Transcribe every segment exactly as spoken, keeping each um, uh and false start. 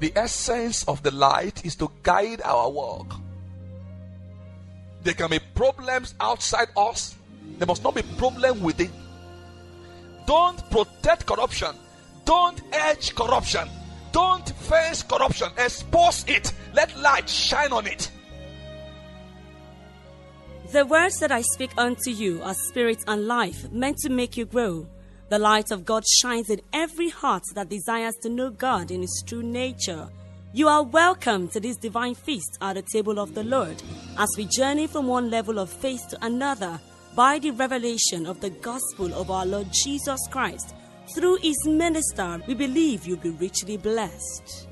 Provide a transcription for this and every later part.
The essence of the light is to guide our walk. There can be problems outside us. There must not be problem within. Don't protect corruption. Don't edge corruption. Don't face corruption. Expose it. Let light shine on it. The words that I speak unto you are spirit and life, meant to make you grow. The light of God shines in every heart that desires to know God in His true nature. You are welcome to this divine feast at the table of the Lord as we journey from one level of faith to another by the revelation of the gospel of our Lord Jesus Christ. Through His minister, we believe you'll be richly blessed.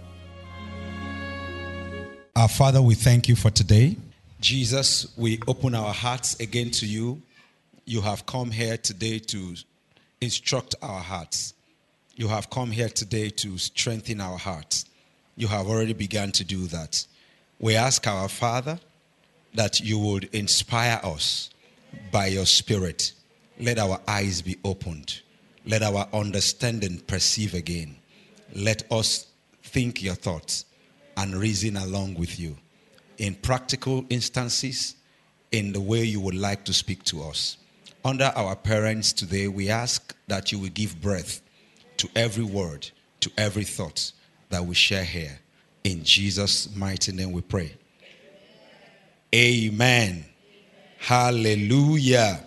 Our Father, we thank you for today. Jesus, we open our hearts again to you. You have come here today to instruct our hearts. You have come here today to strengthen our hearts. You have already begun to do that. We ask our Father that you would inspire us by your Spirit. Let our eyes be opened. Let our understanding perceive again. Let us think your thoughts and reason along with you in practical instances, in the way you would like to speak to us. Under our parents today, we ask that you will give breath to every word, to every thought that we share here. In Jesus' mighty name we pray. Amen. Amen. Hallelujah.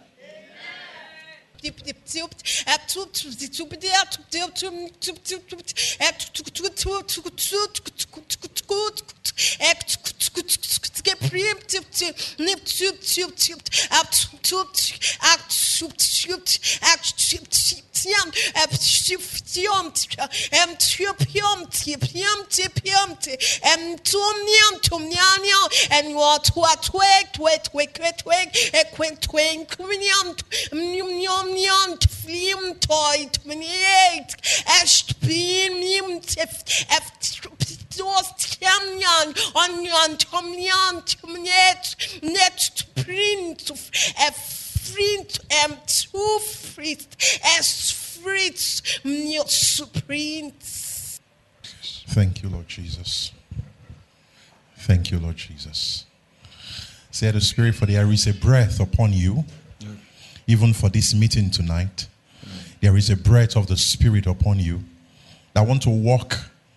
And what what wait wait wait wait wait a quaint twink nyam nyam film toy twenty-eight est premium f dos champion on yon tomlian tomnet net print of f print m two frit s fritz new supreme. Thank you, Lord Jesus. Thank you, Lord Jesus. Say the Spirit, for there is a breath upon you, yeah. Even for this meeting tonight. Yeah. There is a breath of the Spirit upon you that want to walk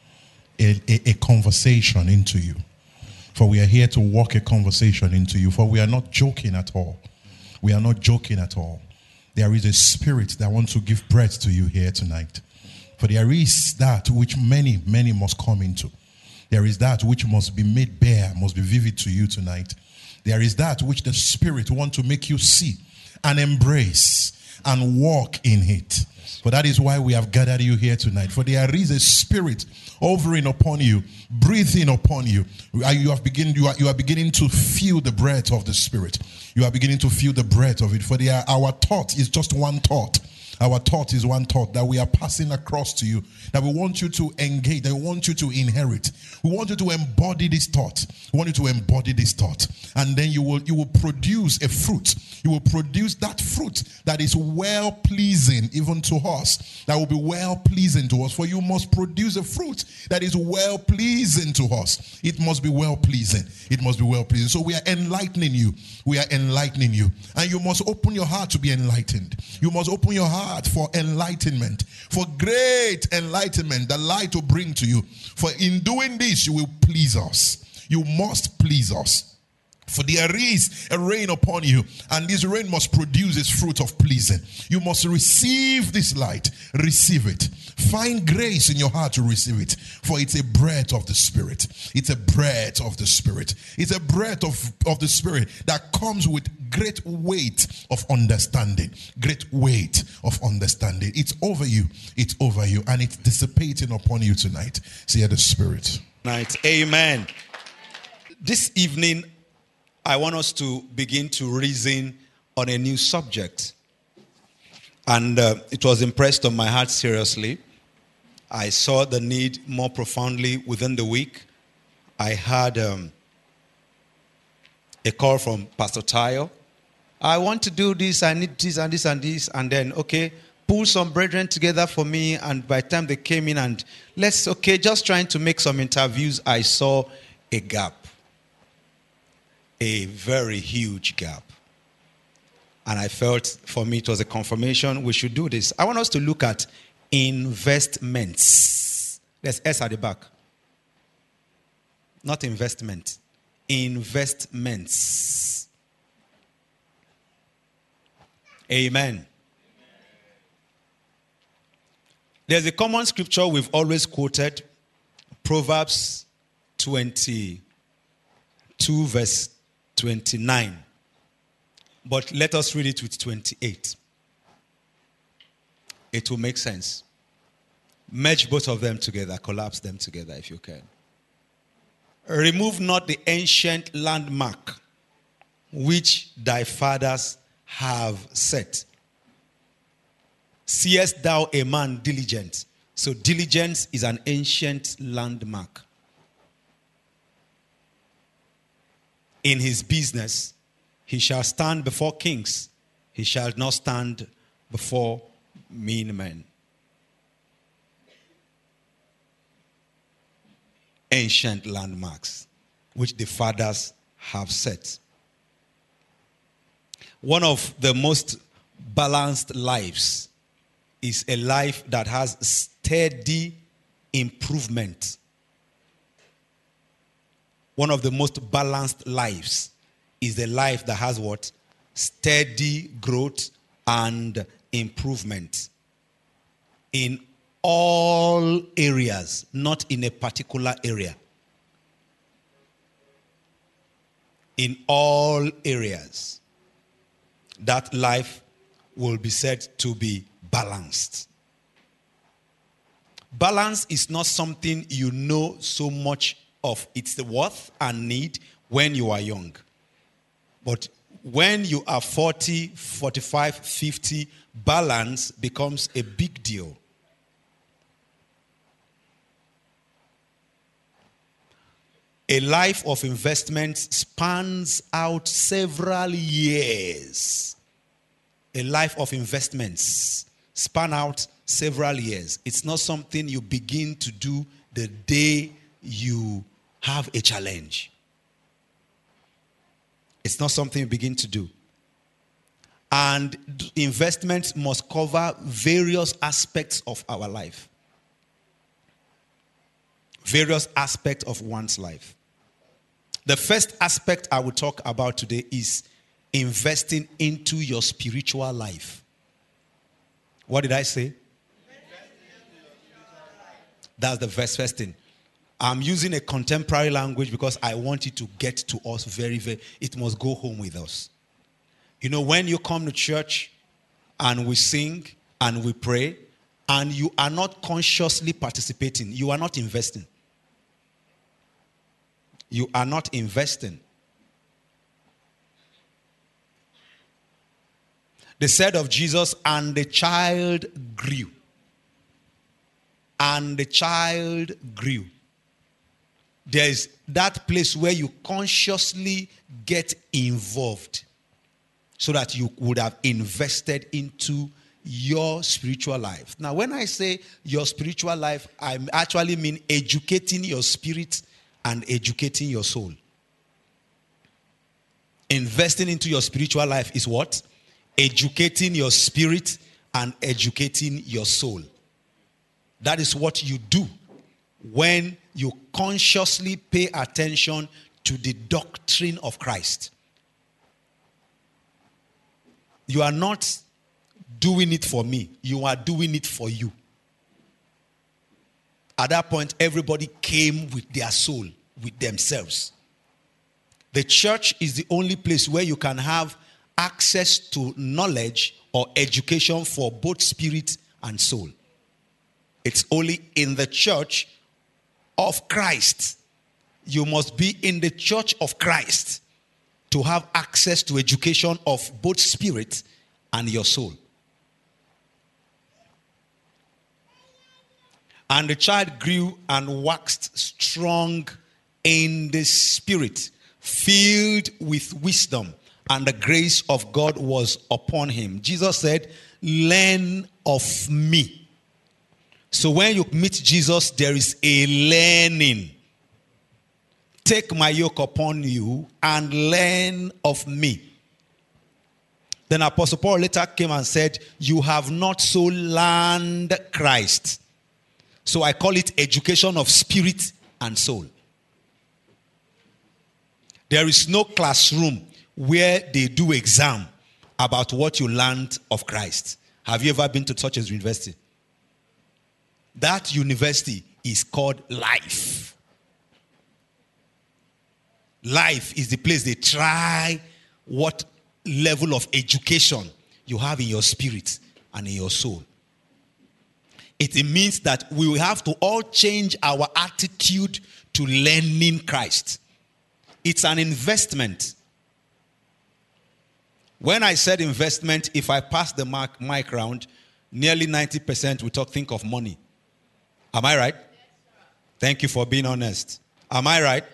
a, a, a conversation into you. For we are here to walk a conversation into you. For we are not joking at all. We are not joking at all. There is a spirit that wants to give breath to you here tonight. For there is that which many, many must come into. There is that which must be made bare, must be vivid to you tonight. There is that which the Spirit wants to make you see and embrace and walk in it. For that is why we have gathered you here tonight. For there is a spirit hovering upon you, breathing upon you. You have begin, you are, you are beginning to feel the breath of the Spirit. You are beginning to feel the breath of it. For there, our thought is just one thought. Our thought is one thought that we are passing across to you, that we want you to engage, that we want you to inherit. We want you to embody this thought. We want you to embody this thought. And then you will you will produce a fruit. You will produce that fruit that is well-pleasing even to us. That will be well-pleasing to us. For you must produce a fruit that is well-pleasing to us. It must be well-pleasing. It must be well-pleasing. So we are enlightening you. We are enlightening you. And you must open your heart to be enlightened. You must open your heart for enlightenment, for great enlightenment, the light will bring to you. For in doing this, you will please us. You must please us. For there is a rain upon you, and this rain must produce its fruit of pleasing. You must receive this light. Receive it. Find grace in your heart to receive it. For it's a breath of the Spirit. It's a breath of the Spirit. It's a breath of, of the Spirit that comes with great weight of understanding. Great weight of understanding. It's over you. It's over you. And it's dissipating upon you tonight. See the Spirit. Night. Amen. This evening, I want us to begin to reason on a new subject. And uh, it was impressed on my heart seriously. I saw the need more profoundly within the week. I had um, a call from Pastor Tayo. I want to do this, I need this and this and this. And then, okay, pull some brethren together for me, and by the time they came in and let's, okay, just trying to make some interviews, I saw a gap. A very huge gap. And I felt, for me, it was a confirmation we should do this. I want us to look at investments. There's S at the back. Not investment. Investments. Amen. There's a common scripture we've always quoted, Proverbs twenty-two, verse twenty-nine. But let us read it with twenty-eight. It will make sense. Merge both of them together, collapse them together if you can. Remove not the ancient landmark which thy fathers have set. Seest thou a man diligent? So diligence is an ancient landmark. In his business, he shall stand before kings. He shall not stand before mean men. Ancient landmarks which the fathers have set. One of the most balanced lives is a life that has steady improvement. One of the most balanced lives is the life that has what? Steady growth and improvement. In all areas, not in a particular area. In all areas, that life will be said to be balanced. Balance is not something you know so much of its worth and need when you are young. But when you are forty, forty-five, fifty, balance becomes a big deal. A life of investment spans out several years. A life of investments span out several years. It's not something you begin to do the day you have a challenge. It's not something you begin to do. And investments must cover various aspects of our life. Various aspects of one's life. The first aspect I will talk about today is investing into your spiritual life. What did I say? That's the first, first thing. I'm using a contemporary language because I want it to get to us very, very, it must go home with us. You know, when you come to church and we sing and we pray and you are not consciously participating, you are not investing. You are not investing. They said of Jesus, and the child grew. And the child grew. There is that place where you consciously get involved so that you would have invested into your spiritual life. Now, when I say your spiritual life, I actually mean educating your spirit and educating your soul. Investing into your spiritual life is what? Educating your spirit and educating your soul. That is what you do when you consciously pay attention to the doctrine of Christ. You are not doing it for me. You are doing it for you. At that point, everybody came with their soul, with themselves. The church is the only place where you can have access to knowledge or education for both spirit and soul. It's only in the church of Christ. You must be in the church of Christ to have access to education of both spirit and your soul. And the child grew and waxed strong in the spirit, filled with wisdom, and the grace of God was upon him. Jesus said, learn of me. So when you meet Jesus, there is a learning. Take my yoke upon you and learn of me. Then Apostle Paul later came and said, you have not so learned Christ. So I call it education of spirit and soul. There is no classroom where they do exam about what you learned of Christ. Have you ever been to such a university? That university is called life. Life is the place they try what level of education you have in your spirit and in your soul. It means that we will have to all change our attitude to learning Christ. It's an investment. When I said investment, if I pass the mic, mic round, nearly ninety percent we talk think of money. Am I right? Yes, thank you for being honest. Am I right?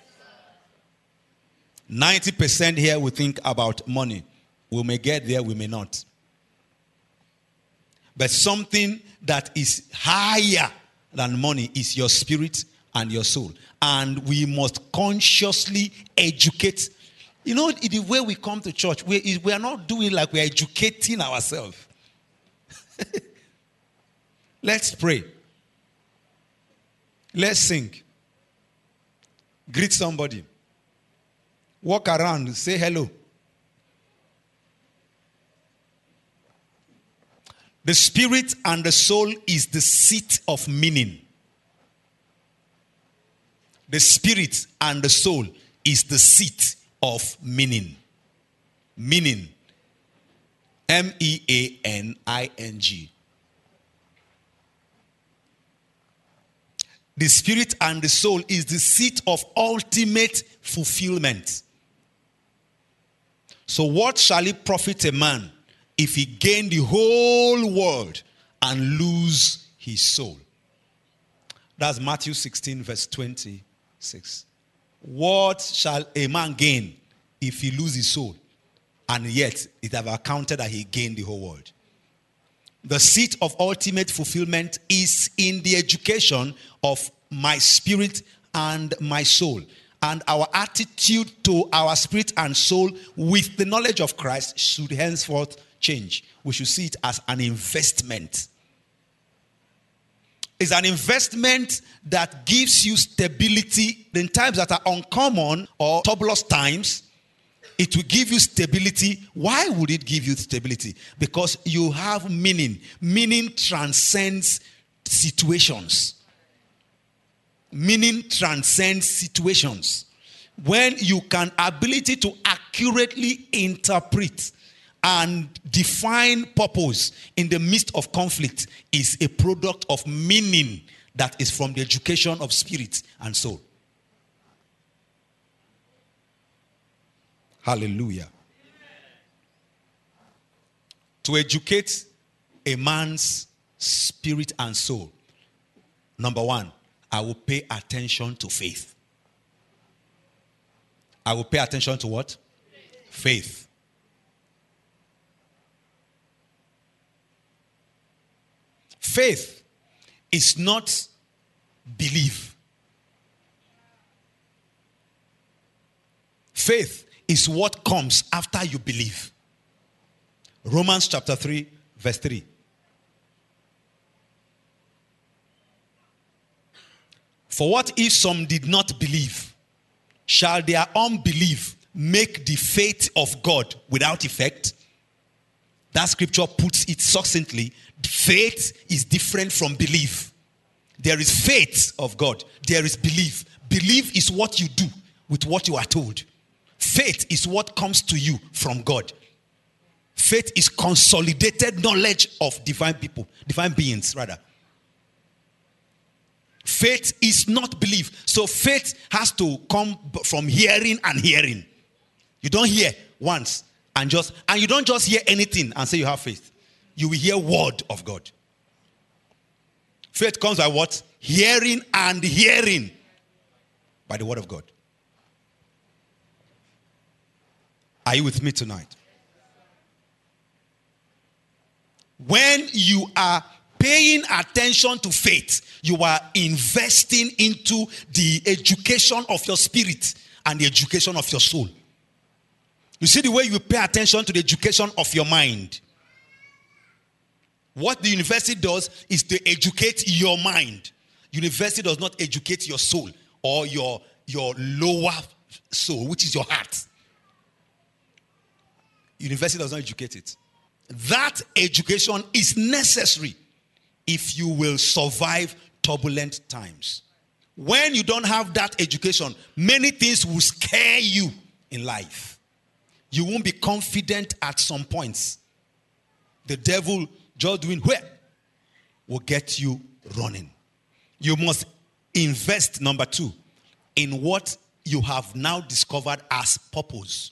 ninety percent here we think about money. We may get there, we may not. But something that is higher than money is your spirit and your soul. And we must consciously educate. You know, the way we come to church, we, we are not doing like we are educating ourselves. Let's pray. Let's sing. Greet somebody. Walk around, say hello. The spirit and the soul is the seat of meaning. The spirit and the soul is the seat of meaning. Meaning. M E A N I N G. The spirit and the soul is the seat of ultimate fulfillment. So what shall it profit a man if he gain the whole world and lose his soul? That's Matthew sixteen verse twenty-six. What shall a man gain if he lose his soul, and yet it have accounted that he gained the whole world? The seat of ultimate fulfillment is in the education of my spirit and my soul. And our attitude to our spirit and soul with the knowledge of Christ should henceforth change. We should see it as an investment. It's an investment that gives you stability in times that are uncommon or turbulent times. It will give you stability. Why would it give you stability? Because you have meaning. Meaning transcends situations. Meaning transcends situations. When you can ability to accurately interpret and define purpose in the midst of conflict is a product of meaning that is from the education of spirit and soul. Hallelujah. To educate a man's spirit and soul, number one, I will pay attention to faith. I will pay attention to what? Faith. Faith is not belief. Faith is what comes after you believe. Romans chapter three, verse three. For what if some did not believe? Shall their unbelief make the faith of God without effect? That scripture puts it succinctly. Faith is different from belief. There is faith of God. There is belief. Belief is what you do with what you are told. Faith is what comes to you from God. Faith is consolidated knowledge of divine people, divine beings rather. Faith is not belief. So faith has to come from hearing and hearing. You don't hear once and just, and you don't just hear anything and say you have faith. You will hear word of God. Faith comes by what? Hearing and hearing by the word of God. Are you with me tonight? When you are paying attention to faith, you are investing into the education of your spirit and the education of your soul. You see the way you pay attention to the education of your mind. What the university does is to educate your mind. University does not educate your soul or your, your lower soul, which is your heart. University does not educate it. That education is necessary if you will survive turbulent times. When you don't have that education, many things will scare you in life. You won't be confident at some points. The devil just doing where will get you running. You must invest, number two, in what you have now discovered as purpose.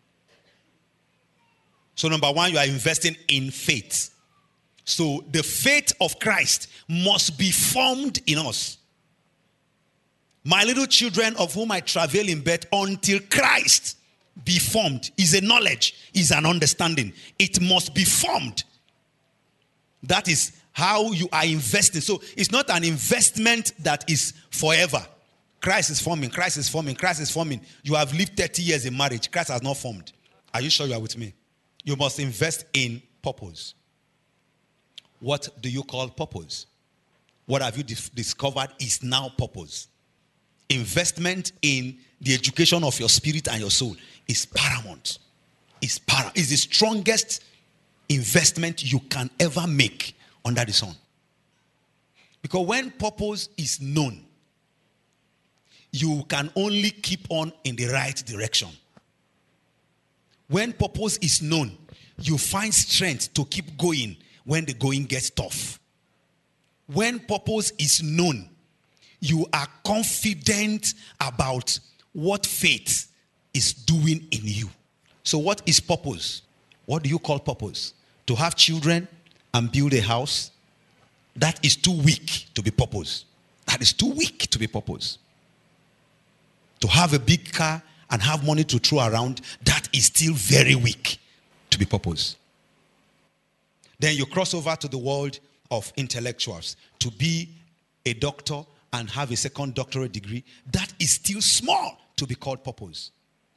So number one, you are investing in faith. So the faith of Christ must be formed in us. My little children, of whom I travail in bed until Christ be formed, is a knowledge, is an understanding. It must be formed. That is how you are investing. So it's not an investment that is forever. Christ is forming, Christ is forming, Christ is forming. You have lived thirty years in marriage. Christ has not formed. Are you sure you are with me? You must invest in purpose. What do you call purpose? What have you dis- discovered is now purpose. Investment in the education of your spirit and your soul is paramount. Is para- is the strongest investment you can ever make under the sun. Because when purpose is known, you can only keep on in the right direction. When purpose is known, you find strength to keep going when the going gets tough. When purpose is known, you are confident about what faith is doing in you. So what is purpose? What do you call purpose? To have children and build a house? That is too weak to be purpose. That is too weak to be purpose. To have a big car and have money to throw around, that is still very weak to be purpose. Then you cross over to the world of intellectuals. To be a doctor and have a second doctorate degree, that is still small to be called purpose.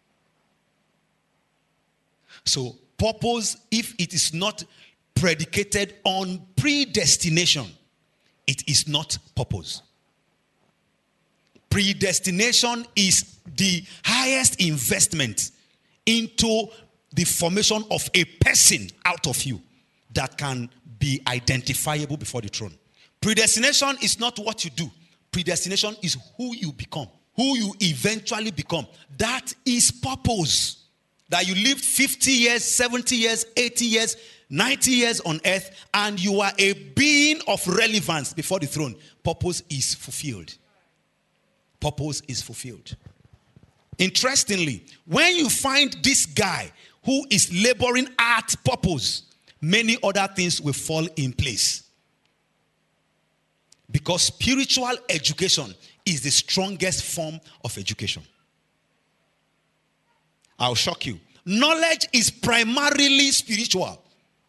So purpose, if it is not predicated on predestination, it is not purpose. Predestination is the highest investment into the formation of a person out of you that can be identifiable before the throne. Predestination is not what you do. Predestination is who you become, who you eventually become. That is purpose. That you lived fifty years, seventy years, eighty years, ninety years on earth, and you are a being of relevance before the throne. Purpose is fulfilled. Purpose is fulfilled. Interestingly, when you find this guy who is laboring at purpose, many other things will fall in place. Because spiritual education is the strongest form of education. I'll shock you. Knowledge is primarily spiritual.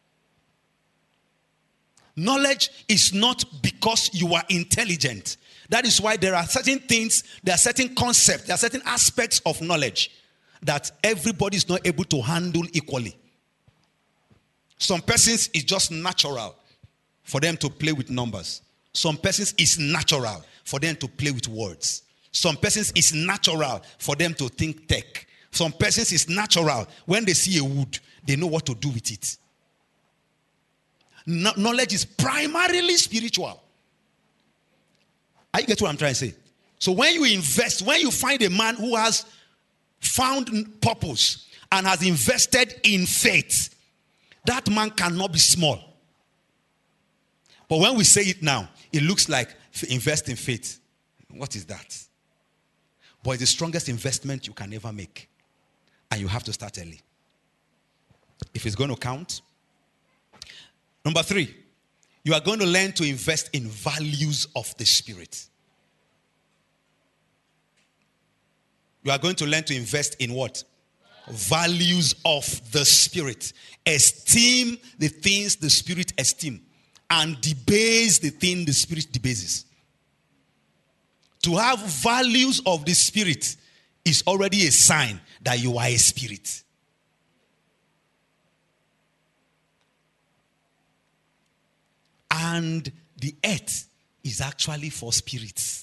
Knowledge is not because you are intelligent. That is why there are certain things, there are certain concepts, there are certain aspects of knowledge that everybody is not able to handle equally. Some persons it's just natural for them to play with numbers. Some persons it's natural for them to play with words. Some persons it's natural for them to think tech. Some persons it's natural when they see a wood, they know what to do with it. No- knowledge is primarily spiritual. Are you getting what I'm trying to say? So when you invest, when you find a man who has found purpose and has invested in faith, that man cannot be small. But when we say it now, it looks like invest in faith. What is that? But it's the strongest investment you can ever make. And you have to start early. If it's going to count. Number three, you are going to learn to invest in values of the Spirit. You are going to learn to invest in what? values of the Spirit. Esteem the things the Spirit esteem, and debase the thing the Spirit debases. To have values of the Spirit is already a sign that you are a spirit. And the earth is actually for spirits.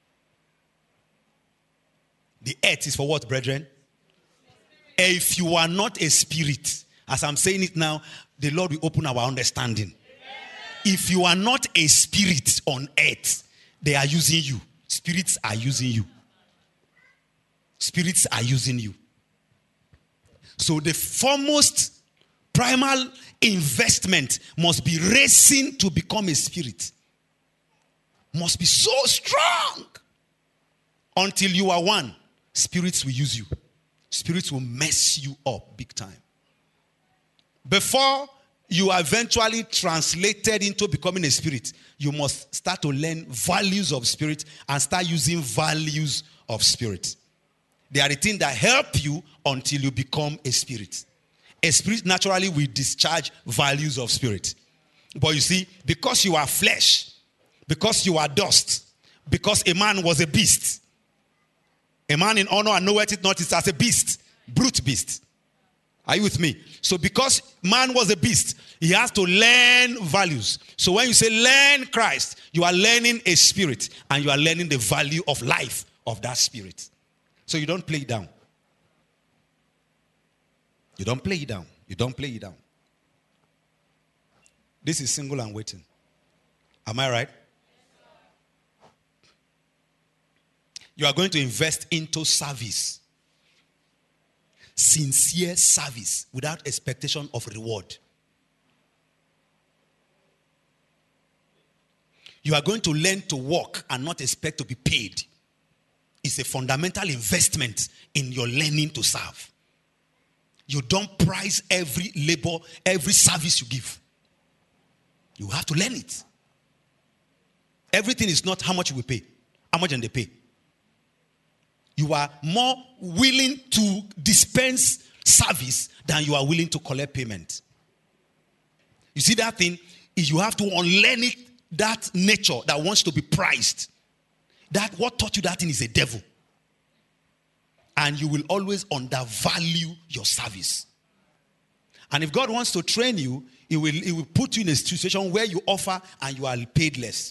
The earth is for what, brethren? If you are not a spirit, as I'm saying it now, the Lord will open our understanding. If you are not a spirit on earth, they are using you. Spirits are using you. Spirits are using you. So the foremost primal investment must be racing to become a spirit. Must be so strong. Until you are one, spirits will use you. Spirits will mess you up big time. Before you are eventually translated into becoming a spirit, you must start to learn values of spirit and start using values of spirit. They are the things that help you until you become a spirit. A spirit naturally will discharge values of spirit. But you see, because you are flesh, because you are dust, because a man was a beast, a man in honor and knoweth it not is as a beast, brute beast. Are you with me? So because man was a beast, he has to learn values. So when you say learn Christ, you are learning a spirit and you are learning the value of life of that spirit. So you don't play it down. You don't play it down. You don't play it down. This is single and waiting. Am I right? You are going to invest into service. Sincere service without expectation of reward. You are going to learn to work and not expect to be paid. It's a fundamental investment in your learning to serve. You don't price every labor, every service you give. You have to learn it. Everything is not how much you will pay. How much can they pay? You are more willing to dispense service than you are willing to collect payment. You see that thing? You have to unlearn it, that nature that wants to be prized. That what taught you that thing is a devil. And you will always undervalue your service. And if God wants to train you, he will, he will put you in a situation where you offer and you are paid less.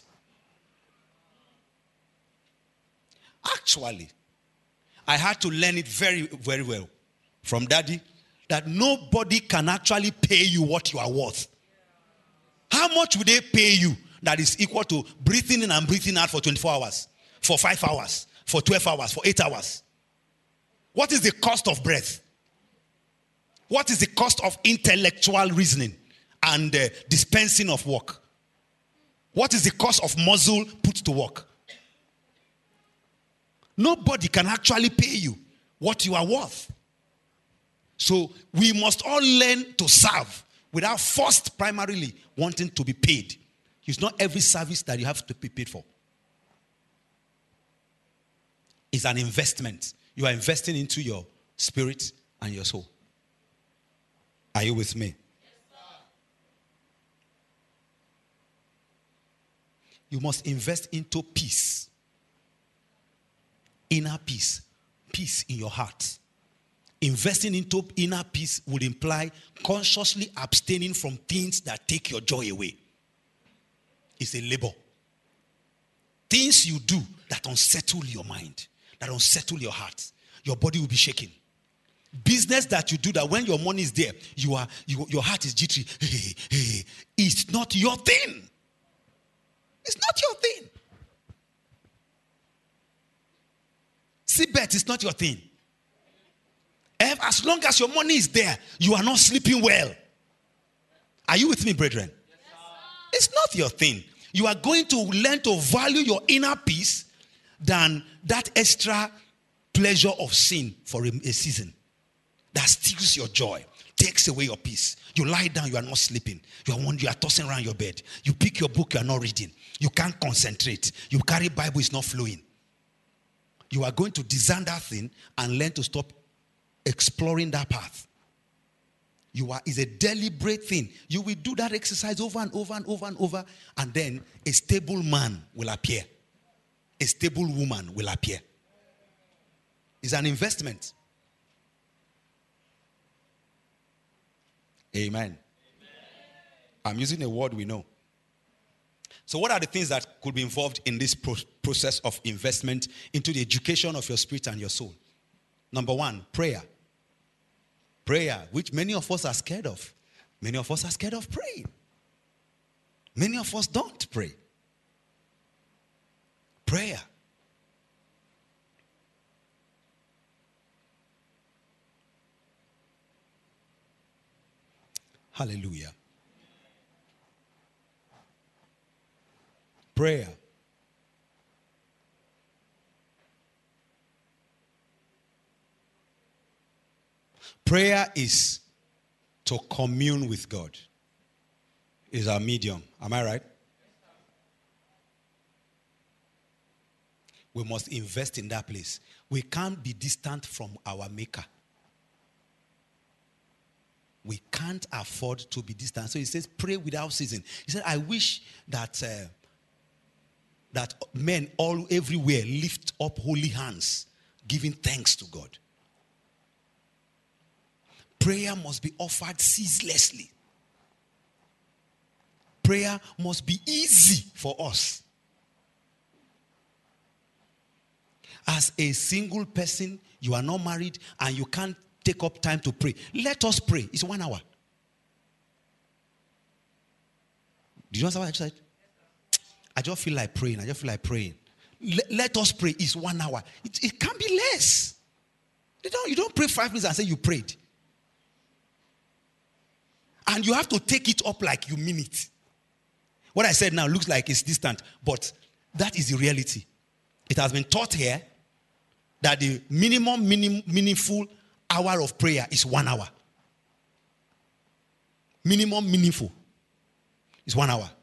Actually, I had to learn it very, very well from Daddy that nobody can actually pay you what you are worth. How much would they pay you that is equal to breathing in and breathing out for twenty-four hours, for five hours, for twelve hours, for eight hours? What is the cost of breath? What is the cost of intellectual reasoning and uh, dispensing of work? What is the cost of muscle put to work? Nobody can actually pay you what you are worth. So we must all learn to serve without first primarily wanting to be paid. It's not every service that you have to be paid for. It's an investment. You are investing into your spirit and your soul. Are you with me? Yes, sir. You must invest into peace. Inner peace. Peace in your heart. Investing into inner peace would imply consciously abstaining from things that take your joy away. It's a labor. Things you do that unsettle your mind, that unsettle your heart, your body will be shaking. Business that you do that when your money is there, you are you, your heart is jittery. Hey, hey, it's not your thing. It's not your thing. Seabed is not your thing. As long as your money is there, you are not sleeping well. Are you with me, brethren? Yes, it's not your thing. You are going to learn to value your inner peace than that extra pleasure of sin for a, a season. That steals your joy, takes away your peace. You lie down, you are not sleeping. You are, you are tossing around your bed. You pick your book, you are not reading. You can't concentrate. You carry Bible, it's not flowing. You are going to discern that thing and learn to stop exploring that path. You are, it's a deliberate thing. You will do that exercise over and over and over and over, and then a stable man will appear. A stable woman will appear. It's an investment. Amen. Amen. I'm using a word we know. So what are the things that could be involved in this pro- process of investment into the education of your spirit and your soul? Number one, prayer. Prayer, which many of us are scared of. Many of us are scared of praying. Many of us don't pray. Prayer. Hallelujah. Prayer. Prayer is to commune with God. Is our medium. Am I right? We must invest in that place. We can't be distant from our Maker. We can't afford to be distant. So he says, pray without ceasing. He said, I wish that uh, that men all everywhere lift up holy hands, giving thanks to God. Prayer must be offered ceaselessly. Prayer must be easy for us. As a single person, you are not married and you can't take up time to pray. Let us pray. It's one hour. Did you understand what I just said? I just feel like praying. I just feel like praying. Let, let us pray. It's one hour. It, it can't be less. You don't, you don't pray five minutes and say you prayed. And you have to take it up like you mean it. What I said now looks like it's distant, but that is the reality. It has been taught here that the minimum, minim, meaningful hour of prayer is one hour. Minimum meaningful is one hour.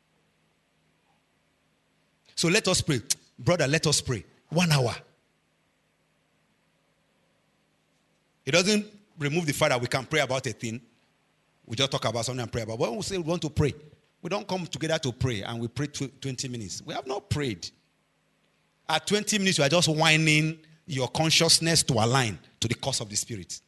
So let us pray. Brother, let us pray. One hour. It doesn't remove the fact that we can pray about a thing. We just talk about something and pray about. When we say we want to pray, we don't come together to pray and we pray twenty minutes. We have not prayed. At twenty minutes, you are just whining your consciousness to align to the cause of the Spirit.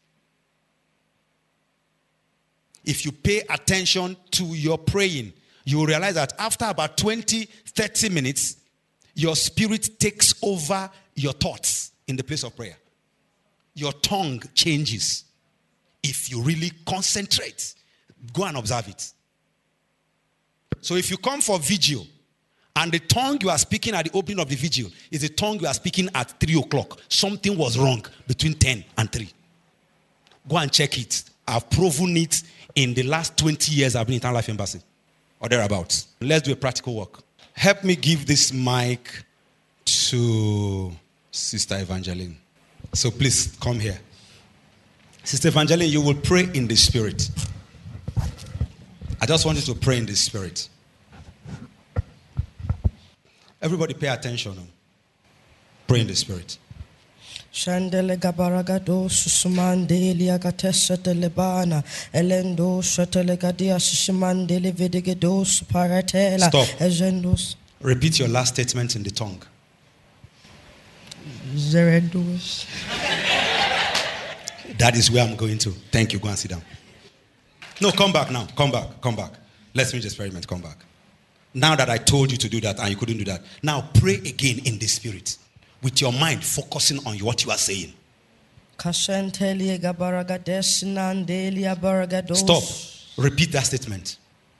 If you pay attention to your praying, you will realize that after about twenty, thirty minutes, your spirit takes over your thoughts in the place of prayer. Your tongue changes. If you really concentrate, go and observe it. So if you come for vigil, and the tongue you are speaking at the opening of the vigil is the tongue you are speaking at three o'clock. Something was wrong between ten and three. Go and check it. I've proven it in the last twenty years I've been in Eternal Life Embassy. Or thereabouts. Let's do a practical work. Help me give this mic to Sister Evangeline. So please come here. Sister Evangeline, you will pray in the Spirit. I just want you to pray in the Spirit. Everybody pay attention. Pray in the Spirit. Shandele gabaragado susumandeli agatessa telebana elendo shatelegadia susimandeli vidigedos paratela. Stop. Ezendos. Repeat your last statement in the tongue. Zeredos. That is where I'm going to. Thank you. Go and sit down. No, come back now. Come back. Come back. Let's finish the experiment. Come back. Now that I told you to do that and you couldn't do that, now pray again in the Spirit with your mind focusing on what you are saying. Stop. Repeat that statement.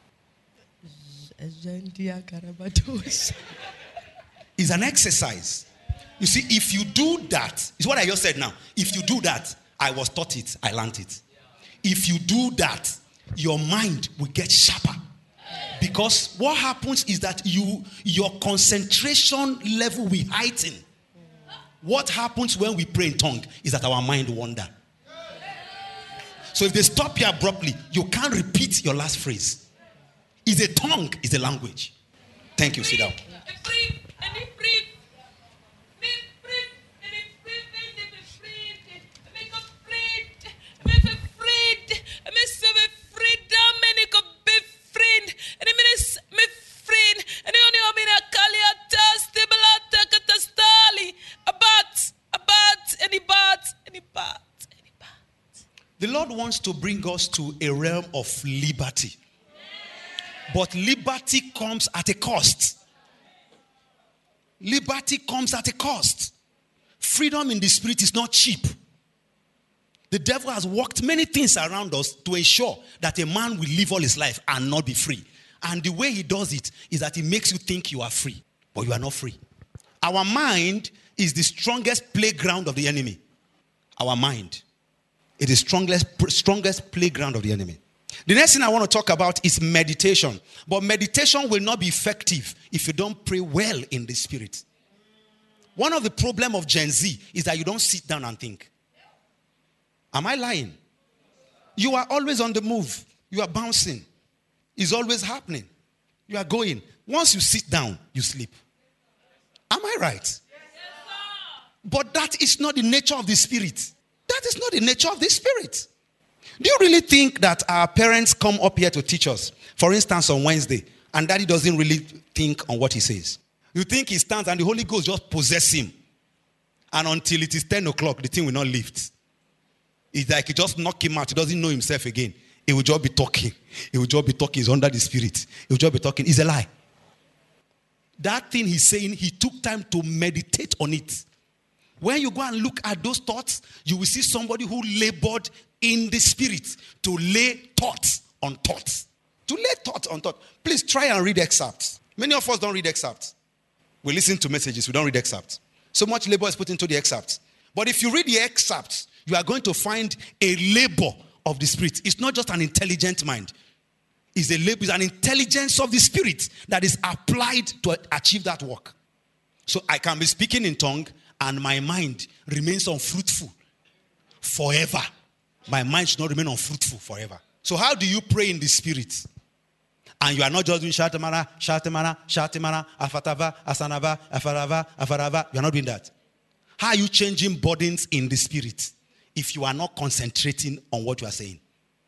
It's an exercise. You see, if you do that, it's what I just said now. If you do that, I was taught it, I learned it. If you do that, your mind will get sharper. Because what happens is that you your concentration level will heighten. What happens when we pray in tongue is that our mind wander. So if they stop you abruptly, you can't repeat your last phrase. It's a tongue, it's a language. Thank you, sit down. The Lord wants to bring us to a realm of liberty. But liberty comes at a cost. Liberty comes at a cost. Freedom in the spirit is not cheap. The devil has worked many things around us to ensure that a man will live all his life and not be free. And the way he does it is that he makes you think you are free, but you are not free. Our mind is the strongest playground of the enemy. Our mind. It is the strongest, strongest playground of the enemy. The next thing I want to talk about is meditation. But meditation will not be effective if you don't pray well in the spirit. One of the problems of Gen Z is that you don't sit down and think. Am I lying? You are always on the move. You are bouncing. It's always happening. You are going. Once you sit down, you sleep. Am I right? Yes, but that is not the nature of the spirit. That is not the nature of the spirit. Do you really think that our parents come up here to teach us, for instance, on Wednesday, and daddy doesn't really think on what he says? You think he stands and the Holy Ghost just possess him. And until it is ten o'clock, the thing will not lift. It's like he just knock him out. He doesn't know himself again. He will just be talking. He will just be talking. He's under the spirit. He will just be talking. It's a lie. That thing he's saying, he took time to meditate on it. When you go and look at those thoughts, you will see somebody who labored in the spirit to lay thoughts on thoughts. To lay thoughts on thoughts. Please try and read excerpts. Many of us don't read excerpts. We listen to messages. We don't read excerpts. So much labor is put into the excerpts. But if you read the excerpts, you are going to find a labor of the spirit. It's not just an intelligent mind. It's a labor, it's an intelligence of the spirit that is applied to achieve that work. So I can be speaking in tongue and my mind remains unfruitful forever. My mind should not remain unfruitful forever. So how do you pray in the spirit? And you are not just doing shatamana, shatamana, shatamana, afatava, asanava, afarava, afarava. You are not doing that. How are you changing burdens in the spirit if you are not concentrating on what you are saying?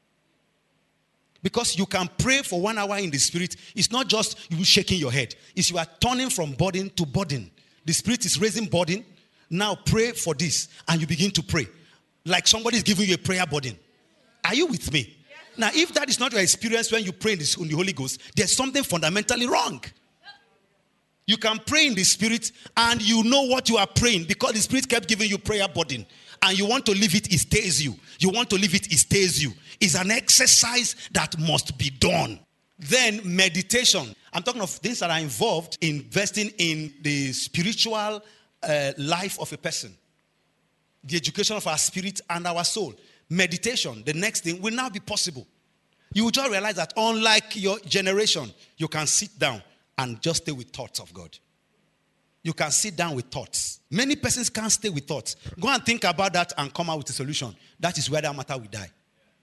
Because you can pray for one hour in the spirit. It's not just you shaking your head. It's you are turning from burden to burden. The spirit is raising burden. Now pray for this. And you begin to pray. Like somebody is giving you a prayer burden. Are you with me? Now, if that is not your experience when you pray in the, in the Holy Ghost, there's something fundamentally wrong. You can pray in the spirit and you know what you are praying because the spirit kept giving you prayer burden. And you want to leave it, it stays you. You want to leave it, it stays you. It's an exercise that must be done. Then meditation. I'm talking of things that are involved in investing in the spiritual uh, life of a person. The education of our spirit and our soul. Meditation, the next thing, will now be possible. You will just realize that unlike your generation, you can sit down and just stay with thoughts of God. You can sit down with thoughts. Many persons can't stay with thoughts. Go and think about that and come out with a solution. That is where that matter will die.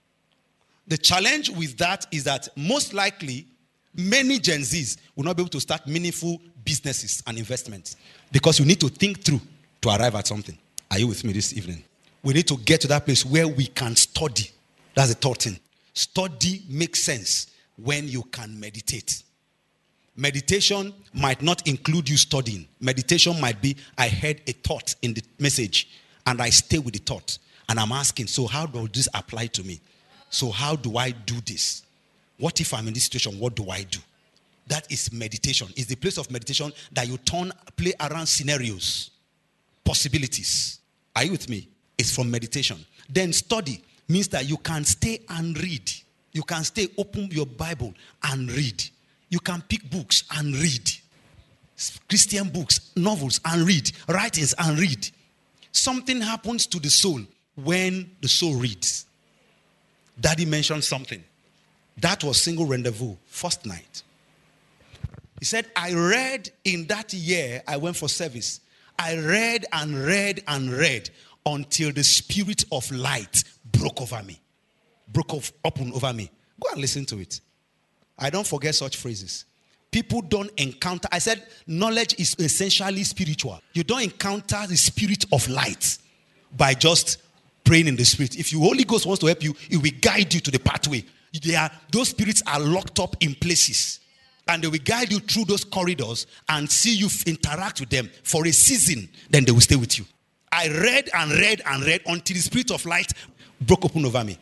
The challenge with that is that most likely, many Gen Zs will not be able to start meaningful businesses and investments because you need to think through to arrive at something. Are you with me this evening? We need to get to that place where we can study. That's the third thing. Study makes sense when you can meditate. Meditation might not include you studying. Meditation might be, I heard a thought in the message and I stay with the thought. And I'm asking, so how does this apply to me? So how do I do this? What if I'm in this situation? What do I do? That is meditation. It's the place of meditation that you turn, play around scenarios, possibilities. Are you with me? It's from meditation. Then study means that you can stay and read. You can stay, open your Bible and read. You can pick books and read. Christian books, novels and read. Writings and read. Something happens to the soul when the soul reads. Daddy mentioned something. That was single rendezvous, first night. He said, I read in that year I went for service. I read and read and read until the spirit of light broke over me. Broke off, open over me. Go and listen to it. I don't forget such phrases. People don't encounter. I said knowledge is essentially spiritual. You don't encounter the spirit of light by just praying in the spirit. If the Holy Ghost wants to help you, it will guide you to the pathway. They are, those spirits are locked up in places. And they will guide you through those corridors and see you interact with them for a season. Then they will stay with you. I read and read and read until the spirit of light broke open over me.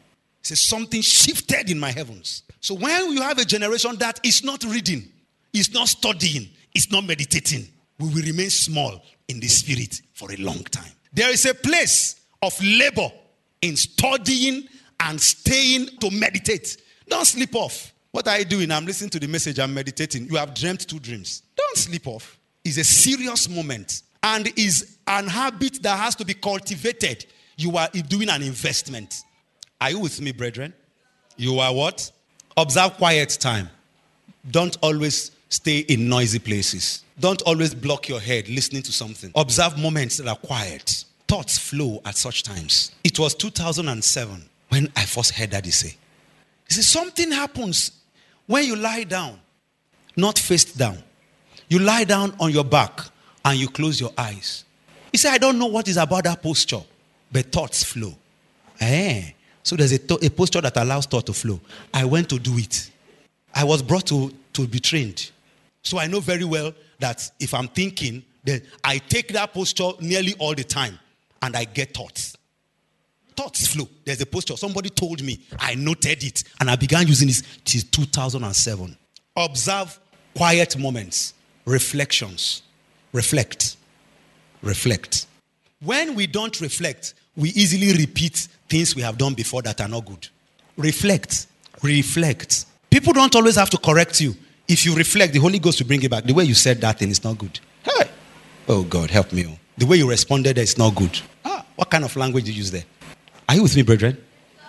says something shifted in my heavens. So when you have a generation that is not reading, is not studying, is not meditating, we will remain small in the spirit for a long time. There is a place of labor in studying and staying to meditate. Don't sleep off. What are you doing? I'm listening to the message, I'm meditating. You have dreamt two dreams. Don't sleep off. It's a serious moment and is an habit that has to be cultivated. You are doing an investment. Are you with me, brethren? You are what? Observe quiet time. Don't always stay in noisy places. Don't always block your head listening to something. Observe moments that are quiet. Thoughts flow at such times. It was two thousand seven when I first heard Daddy say, he said, something happens when you lie down, not face down. You lie down on your back and you close your eyes. He said, I don't know what is about that posture, but thoughts flow. Eh. So there's a, th- a posture that allows thought to flow. I went to do it. I was brought to, to be trained. So I know very well that if I'm thinking, then I take that posture nearly all the time and I get thoughts. Thoughts flow. There's a posture. Somebody told me. I noted it and I began using this till two thousand seven. Observe quiet moments. Reflections. Reflect. Reflect. When we don't reflect, we easily repeat things we have done before that are not good. Reflect. Reflect. People don't always have to correct you. If you reflect, the Holy Ghost will bring it back. The way you said that thing is not good. Hey. Oh God, help me. The way you responded there is not good. Ah, what kind of language did you use there? Are you with me, brethren?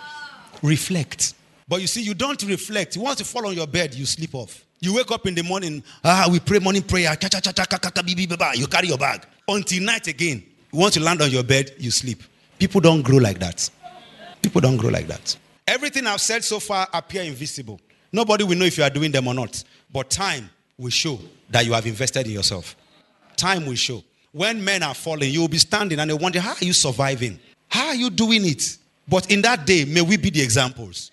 Reflect. But you see, you don't reflect. Once you fall on your bed, you sleep off. You wake up in the morning, ah, we pray morning prayer. You carry your bag. Until night again. Once you land on your bed, you sleep. People don't grow like that. People don't grow like that. Everything I've said so far appear invisible. Nobody will know if you are doing them or not. But time will show that you have invested in yourself. Time will show. When men are falling, you will be standing and they wonder, how are you surviving? How are you doing it? But in that day, may we be the examples.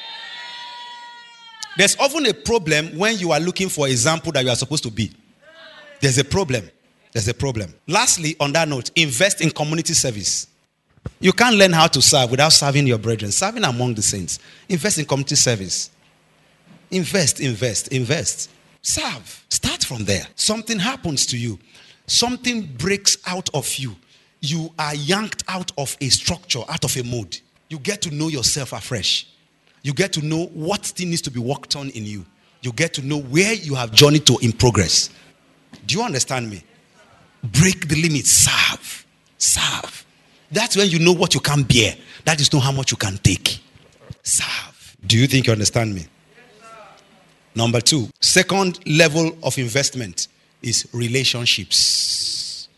There's often a problem when you are looking for an example that you are supposed to be. There's a problem. There's a problem. Lastly, on that note, invest in community service. You can't learn how to serve without serving your brethren. Serving among the saints. Invest in community service. Invest, invest, invest. Serve. Start from there. Something happens to you. Something breaks out of you. You are yanked out of a structure, out of a mode. You get to know yourself afresh. You get to know what still needs to be worked on in you. You get to know where you have journeyed to in progress. Do you understand me? Break the limits. Serve. Serve. That's when you know what you can bear. That is not how much you can take. Serve. Do you think you understand me? Number two, second level of investment is relationships.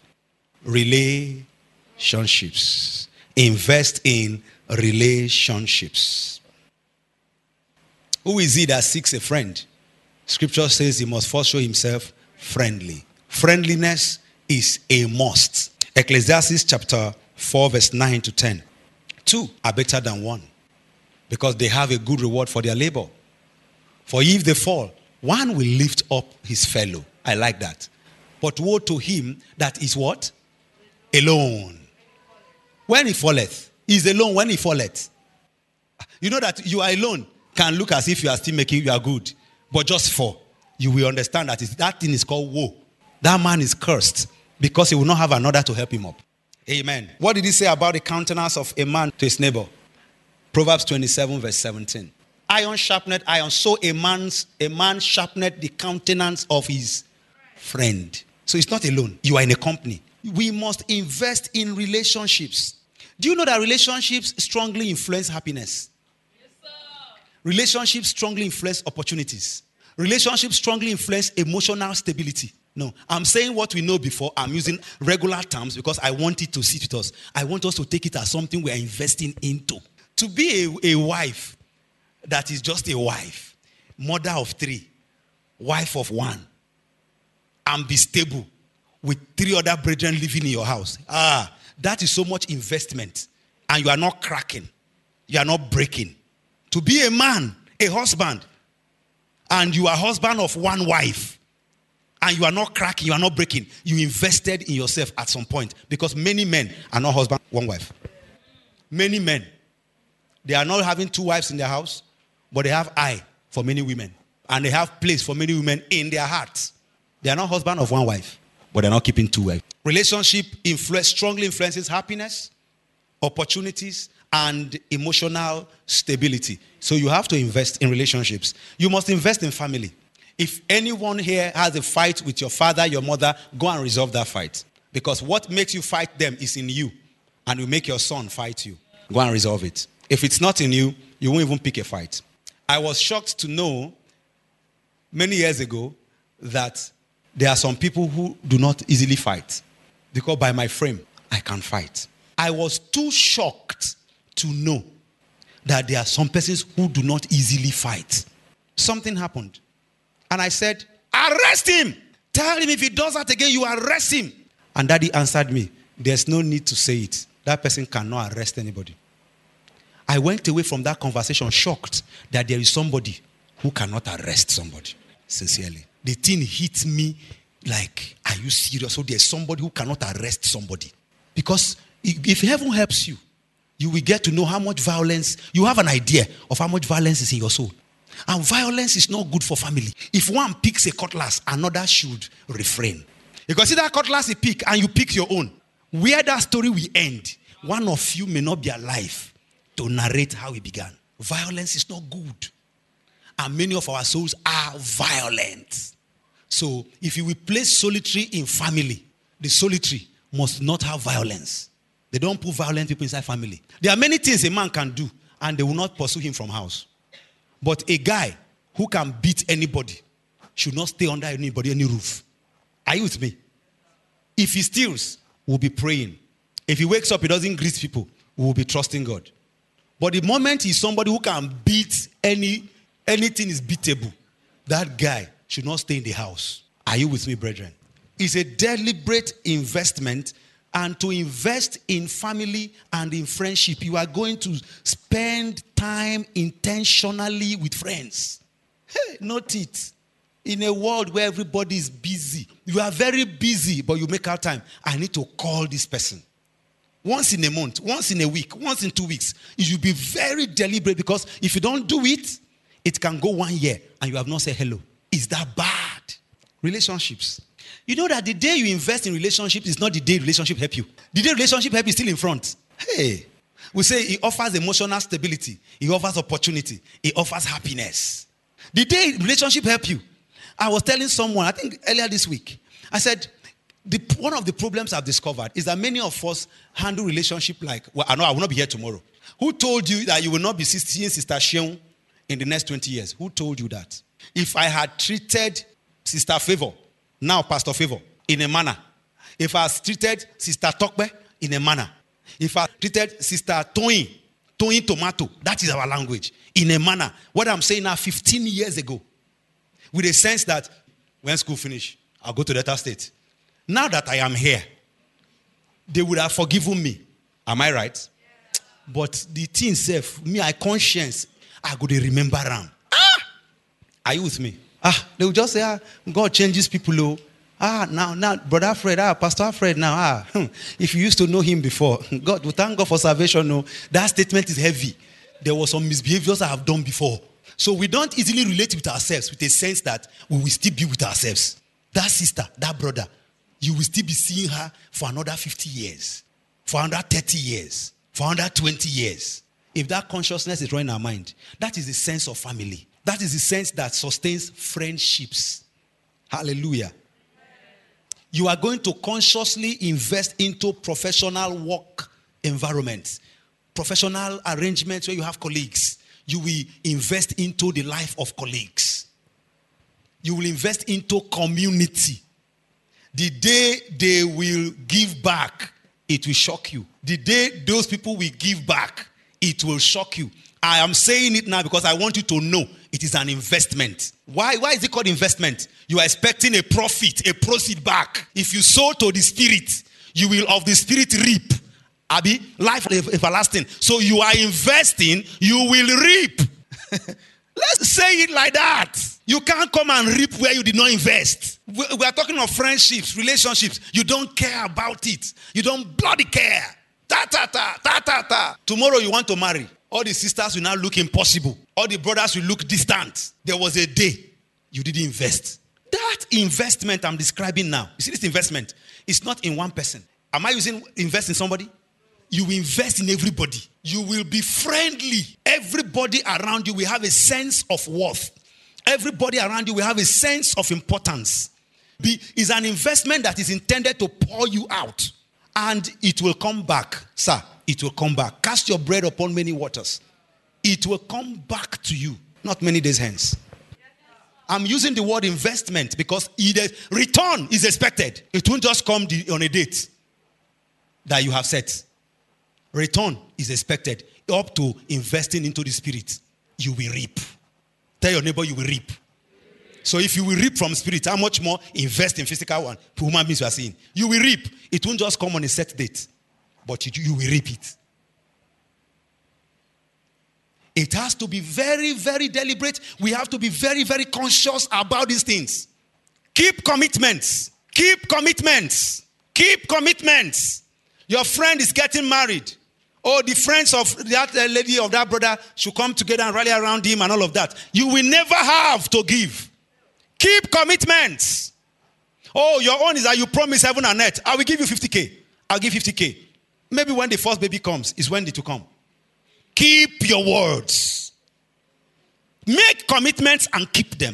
Relationships. Invest in relationships. Who is he that seeks a friend? Scripture says he must first show himself friendly. Friendliness is a must. Ecclesiastes chapter four verse nine to ten. Two are better than one because they have a good reward for their labor. For if they fall, one will lift up his fellow. I like that. But woe to him that is what? Alone. When he falleth, he is alone when he falleth. You know that you are alone can look as if you are still making, you are good. But just fall. You will understand that that thing is called woe. That man is cursed because he will not have another to help him up. Amen. What did he say about the countenance of a man to his neighbor? Proverbs twenty-seven verse seventeen. Iron sharpened iron, so a man's a man sharpened the countenance of his friend. So it's not alone. You are in a company. We must invest in relationships. Do you know that relationships strongly influence happiness? Yes, sir. Relationships strongly influence opportunities. Relationships strongly influence emotional stability. No, I'm saying what we know before. I'm using regular terms because I want it to sit with us. I want us to take it as something we are investing into. To be a, a wife that is just a wife, mother of three, wife of one, and be stable with three other brethren living in your house. Ah, that is so much investment. And you are not cracking. You are not breaking. To be a man, a husband, and you are husband of one wife, and you are not cracking, you are not breaking. You invested in yourself at some point because many men are not husband, one wife. Many men. They are not having two wives in their house, but they have eye for many women. And they have place for many women in their hearts. They are not husband of one wife, but they're not keeping two wives. Relationship influence, strongly influences happiness, opportunities, and emotional stability. So you have to invest in relationships. You must invest in family. If anyone here has a fight with your father, your mother, go and resolve that fight. Because what makes you fight them is in you. And will make your son fight you. Go and resolve it. If it's not in you, you won't even pick a fight. I was shocked to know many years ago that there are some people who do not easily fight. Because by my frame, I can fight. I was too shocked to know that there are some persons who do not easily fight. Something happened. And I said, arrest him. Tell him if he does that again, you arrest him. And Daddy answered me, there's no need to say it. That person cannot arrest anybody. I went away from that conversation shocked that there is somebody who cannot arrest somebody. Sincerely. The thing hit me like, are you serious? So there's somebody who cannot arrest somebody. Because if heaven helps you, you will get to know how much violence, you have an idea of how much violence is in your soul. And violence is not good for family. If one picks a cutlass, another should refrain. Because see that cutlass you pick and you pick your own. Where that story will end, one of you may not be alive to narrate how it began. Violence is not good. And many of our souls are violent. So if you will place solitary in family, the solitary must not have violence. They don't put violent people inside family. There are many things a man can do and they will not pursue him from house. But a guy who can beat anybody should not stay under anybody, any roof. Are you with me? If he steals, we'll be praying. If he wakes up, he doesn't greet people, we will be trusting God. But the moment he's somebody who can beat any, anything is beatable, that guy should not stay in the house. Are you with me, brethren? It's a deliberate investment. And to invest in family and in friendship, you are going to spend time intentionally with friends. Hey, note it. In a world where everybody is busy, you are very busy, but you make out time. I need to call this person. Once in a month, once in a week, once in two weeks. You should be very deliberate because if you don't do it, it can go one year and you have not said hello. Is that bad? Relationships. You know that the day you invest in relationships is not the day relationship help you. The day relationship help you is still in front. Hey, we say it offers emotional stability. It offers opportunity. It offers happiness. The day relationship help you. I was telling someone, I think earlier this week, I said, the, one of the problems I've discovered is that many of us handle relationship like, well, I know I will not be here tomorrow. Who told you that you will not be seeing Sister Sheung in the next twenty years? Who told you that? If I had treated Sister Favor, now Pastor Favor, in a manner. If I treated Sister Tokbe in a manner. If I treated Sister Toyin, Toyin Tomato, that is our language, in a manner. What I'm saying now, fifteen years ago, with a sense that when school finish, I'll go to Delta State. Now that I am here, they would have forgiven me. Am I right? Yeah. But the thing self, me, I conscience, I go to remember them. Ah! Are you with me? Ah, they will just say, ah, God changes people. Oh. Ah, now, now, Brother Fred, ah, Pastor Fred, now, ah, hmm, if you used to know him before, God, we thank God for salvation. No, that statement is heavy. There was some misbehaviors I have done before. So we don't easily relate with ourselves with a sense that we will still be with ourselves. That sister, that brother, you will still be seeing her for another fifty years, for another thirty years, for another twenty years. If that consciousness is running our mind, that is the sense of family. That is the sense that sustains friendships. Hallelujah. You are going to consciously invest into professional work environments, professional arrangements where you have colleagues. You will invest into the life of colleagues. You will invest into community. The day they will give back, it will shock you. The day those people will give back, it will shock you. I am saying it now because I want you to know it is an investment. Why? Why is it called investment? You are expecting a profit, a proceed back. If you sow to the spirit, you will of the spirit reap. Abi, life everlasting. So you are investing, you will reap. Let's say it like that. You can't come and reap where you did not invest. We are talking of friendships, relationships. You don't care about it. You don't bloody care. Ta ta ta ta ta ta. Tomorrow you want to marry. All the sisters will now look impossible. All the brothers will look distant. There was a day you didn't invest. That investment I'm describing now, you see this investment, it's not in one person. Am I using invest in somebody? You invest in everybody. You will be friendly. Everybody around you will have a sense of worth. Everybody around you will have a sense of importance. Be, is an investment that is intended to pour you out. And it will come back. Sir, it will come back. Cast your bread upon many waters. It will come back to you. Not many days hence. I'm using the word investment because it, return is expected. It won't just come on a date that you have set. Return is expected. Up to investing into the spirit, you will reap. Tell your neighbor you will reap. So if you will reap from spirit, how much more invest in physical one? Human beings you are seeing. You will reap. It won't just come on a set date, but you, you will reap it. It has to be very, very deliberate. We have to be very, very conscious about these things. Keep commitments. Keep commitments. Keep commitments. Your friend is getting married. Oh, the friends of that lady or that brother should come together and rally around him and all of that. You will never have to give. Keep commitments. Oh, your own is that you promise heaven and earth. I will give you fifty K. I'll give fifty K. Maybe when the first baby comes is when it will come. Keep your words. Make commitments and keep them.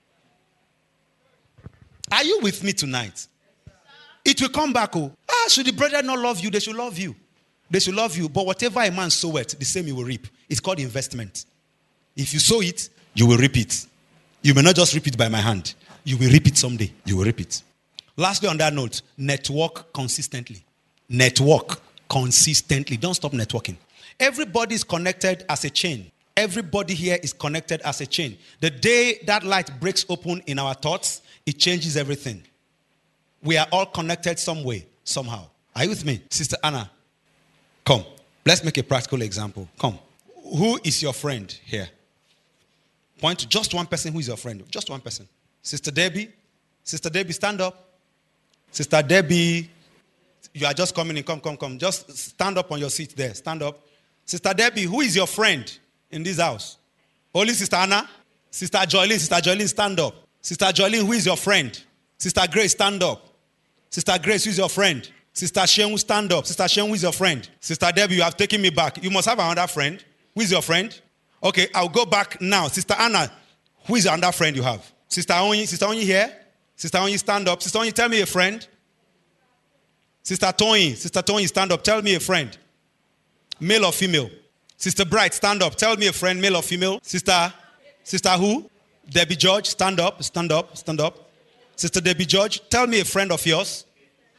Are you with me tonight? It will come back. Oh, ah, should the brother not love you? They should love you. They should love you. But whatever a man soweth, the same he will reap. It's called investment. If you sow it, you will reap it. You may not just reap it by my hand. You will reap it someday. You will reap it. Lastly, on that note, network consistently. Network consistently. Don't stop networking. Everybody is connected as a chain. Everybody here is connected as a chain. The day that light breaks open in our thoughts, it changes everything. We are all connected some way, somehow. Are you with me? Sister Anna, come. Let's make a practical example. Come. Who is your friend here? Point to just one person who is your friend. Just one person. Sister Debbie. Sister Debbie, stand up. Sister Debbie, you are just coming in. Come, come, come. Just stand up on your seat there. Stand up. Sister Debbie, who is your friend in this house? Only Sister Anna? Sister Joylene. Sister Joylene, stand up. Sister Joylene, who is your friend? Sister Grace, stand up. Sister Grace, who is your friend? Sister Shenwu, stand up. Sister Shenwu, who is your friend? Sister Debbie, you have taken me back. You must have another friend. Who is your friend? Okay, I'll go back now. Sister Anna, who is another friend you have? Sister Onyi, Sister Onyi here? Sister Onyi, stand up. Sister Onyi, tell me a friend. Sister Tony, Sister Tony, stand up. Tell me a friend. Male or female? Sister Bright, stand up. Tell me a friend, male or female? Sister, Sister who? Debbie George, stand up, stand up, stand up. Sister Debbie George, tell me a friend of yours.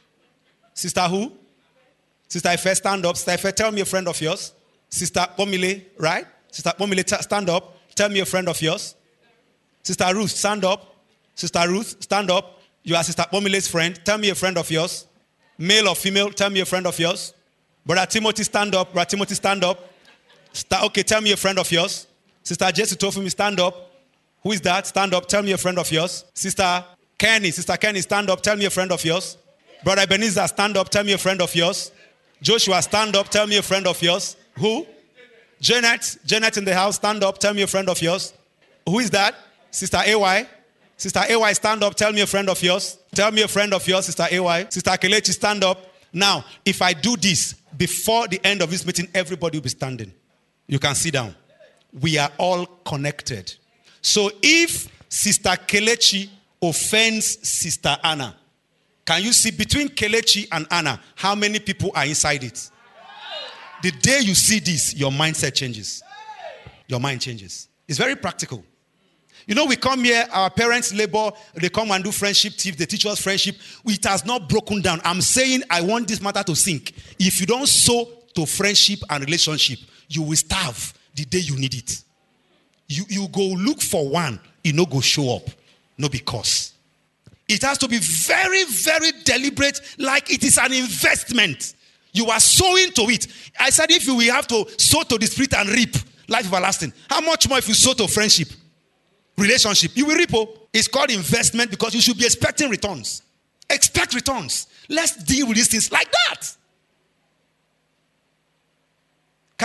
Sister who? Sister Ife, stand up. Sister Ife, tell me a friend of yours. Sister Pomile, right? Sister Pomile, t- stand up. Tell me a friend of yours. Sister Ruth, stand up. Sister Ruth, stand up. You are Sister Pomile's friend. Tell me a friend of yours. Male or female, tell me a friend of yours. Brother Timothy, stand up. Brother Timothy, stand up. Sta- okay, tell me a friend of yours. Sister Jesse Tofumi, stand up. Who is that? Stand up. Tell me a friend of yours. Sister Kenny, Sister Kenny, stand up. Tell me a friend of yours. Brother Ebenezer, stand up. Tell me a friend of yours. Joshua, stand up. Tell me a friend of yours. Who? Janet, Janet in the house, stand up. Tell me a friend of yours. Who is that? Sister A Y. Sister A Y, stand up. Tell me a friend of yours. Tell me a friend of yours, Sister A Y. Sister Kelechi, stand up. Now, if I do this, before the end of this meeting, everybody will be standing. You can sit down. We are all connected. So if Sister Kelechi offends Sister Anna, can you see between Kelechi and Anna, how many people are inside it? The day you see this, your mindset changes. Your mind changes. It's very practical. You know, we come here, our parents labor, they come and do friendship tips, they teach us friendship. It has not broken down. I'm saying I want this matter to sink. If you don't sow to friendship and relationship, you will starve the day you need it. You, you go look for one, it no go show up. No because. It has to be very, very deliberate, like it is an investment. You are sowing to it. I said if you will have to sow to the spirit and reap life everlasting, how much more if you sow to friendship? Relationship, you will reap. It's called investment because you should be expecting returns. Expect returns. Let's deal with these things like that. Can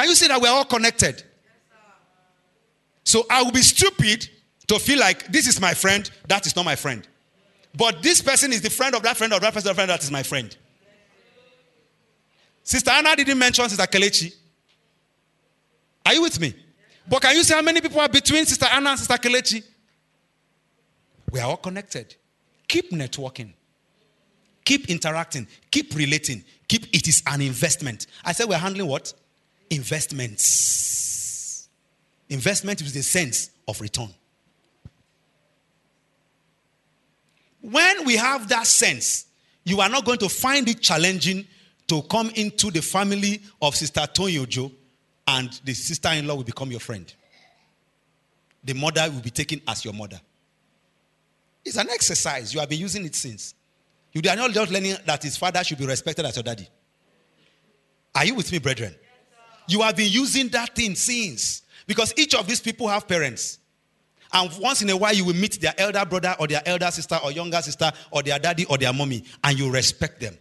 Can you see that we're all connected? Yes, so I will be stupid to feel like this is my friend, that is not my friend. But this person is the friend of that friend of that person, of that friend, that is my friend. Sister Anna didn't mention Sister Kelechi. Are you with me? But can you see how many people are between Sister Anna and Sister Kelechi? We are all connected. Keep networking. Keep interacting. Keep relating. Keep, it is an investment. I said we're handling what? Investments. Investment is the sense of return. When we have that sense, you are not going to find it challenging to come into the family of Sister Tonyojo and the sister-in-law will become your friend. The mother will be taken as your mother. It's an exercise. You have been using it since. You are not just learning that his father should be respected as your daddy. Are you with me, brethren? You have been using that thing since. Because each of these people have parents. And once in a while, you will meet their elder brother or their elder sister or younger sister or their daddy or their mommy. And you respect them.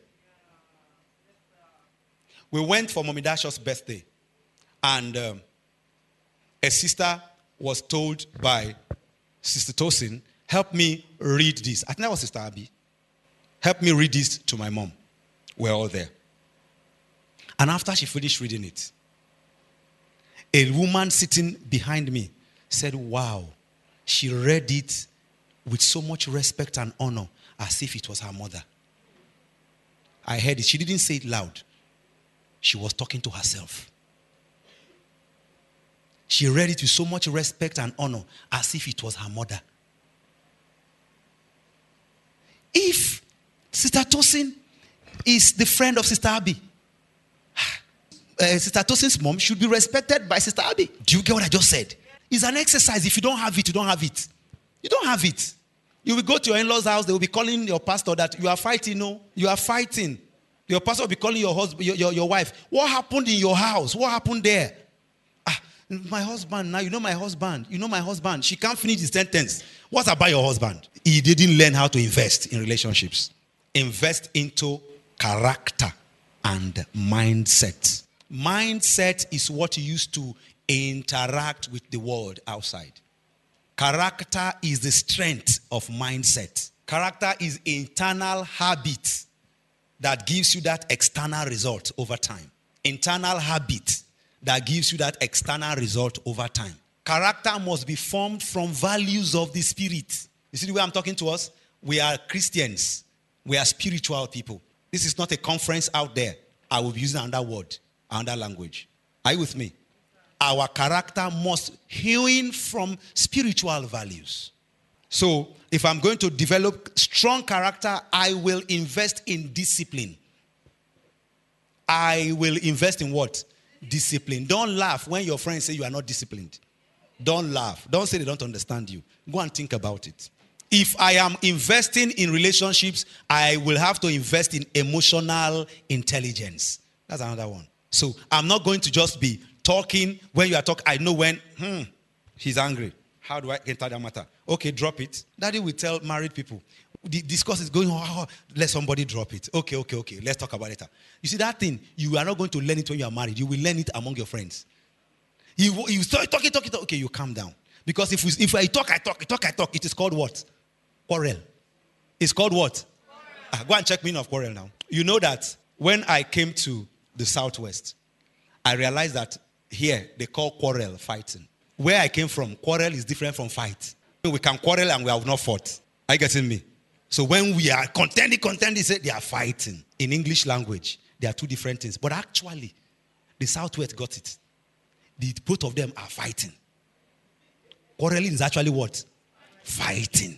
We went for Mommy Dasho's birthday. And um, a sister was told by Sister Tosin, help me read this. I think that was Sister Abby. Help me read this to my mom. We're all there. And after she finished reading it, a woman sitting behind me said, wow, she read it with so much respect and honor as if it was her mother. I heard it. She didn't say it loud. She was talking to herself. She read it with so much respect and honor as if it was her mother. If Sister Tosin is the friend of Sister Abby, uh, Sister Tosin's mom should be respected by Sister Abby. Do you get what I just said? It's an exercise. If you don't have it, you don't have it. You don't have it. You will go to your in-laws' house, they will be calling your pastor that you are fighting. No, you are fighting. Your pastor will be calling your husband, your, your, your wife. What happened in your house? What happened there? Ah, my husband, now you know my husband. You know my husband. She can't finish the sentence. What about your husband? He didn't learn how to invest in relationships. Invest into character and mindset. Mindset is what you use to interact with the world outside. Character is the strength of mindset. Character is internal habit that gives you that external result over time. Internal habit that gives you that external result over time. Character must be formed from values of the spirit. You see the way I'm talking to us? We are Christians. We are spiritual people. This is not a conference out there. I will be using another word, another language. Are you with me? Our character must hewing from spiritual values. So, if I'm going to develop strong character, I will invest in discipline. I will invest in what? Discipline. Don't laugh when your friends say you are not disciplined. Don't laugh. Don't say they don't understand you. Go and think about it. If I am investing in relationships, I will have to invest in emotional intelligence. That's another one. So, I'm not going to just be talking. When you are talking, I know when, hmm, he's angry. How do I enter that matter? Okay, drop it. Daddy will tell married people. The discourse is going on. Oh, let somebody drop it. Okay, okay, okay. Let's talk about it later. You see that thing, you are not going to learn it when you are married. You will learn it among your friends. You, you start talking, talking, talking. Okay, you calm down. Because if, we, if I talk, I talk, I talk, I talk, it is called what? Quarrel. It's called what? Ah, go and check meaning of quarrel now. You know that when I came to the Southwest, I realized that here they call quarrel fighting. Where I came from, quarrel is different from fight. We can quarrel and we have not fought. Are you getting me? So when we are contending, contending, they are fighting. In English language, they are two different things. But actually, the Southwest got it. The, both of them are fighting. Quarreling is actually what? Fighting.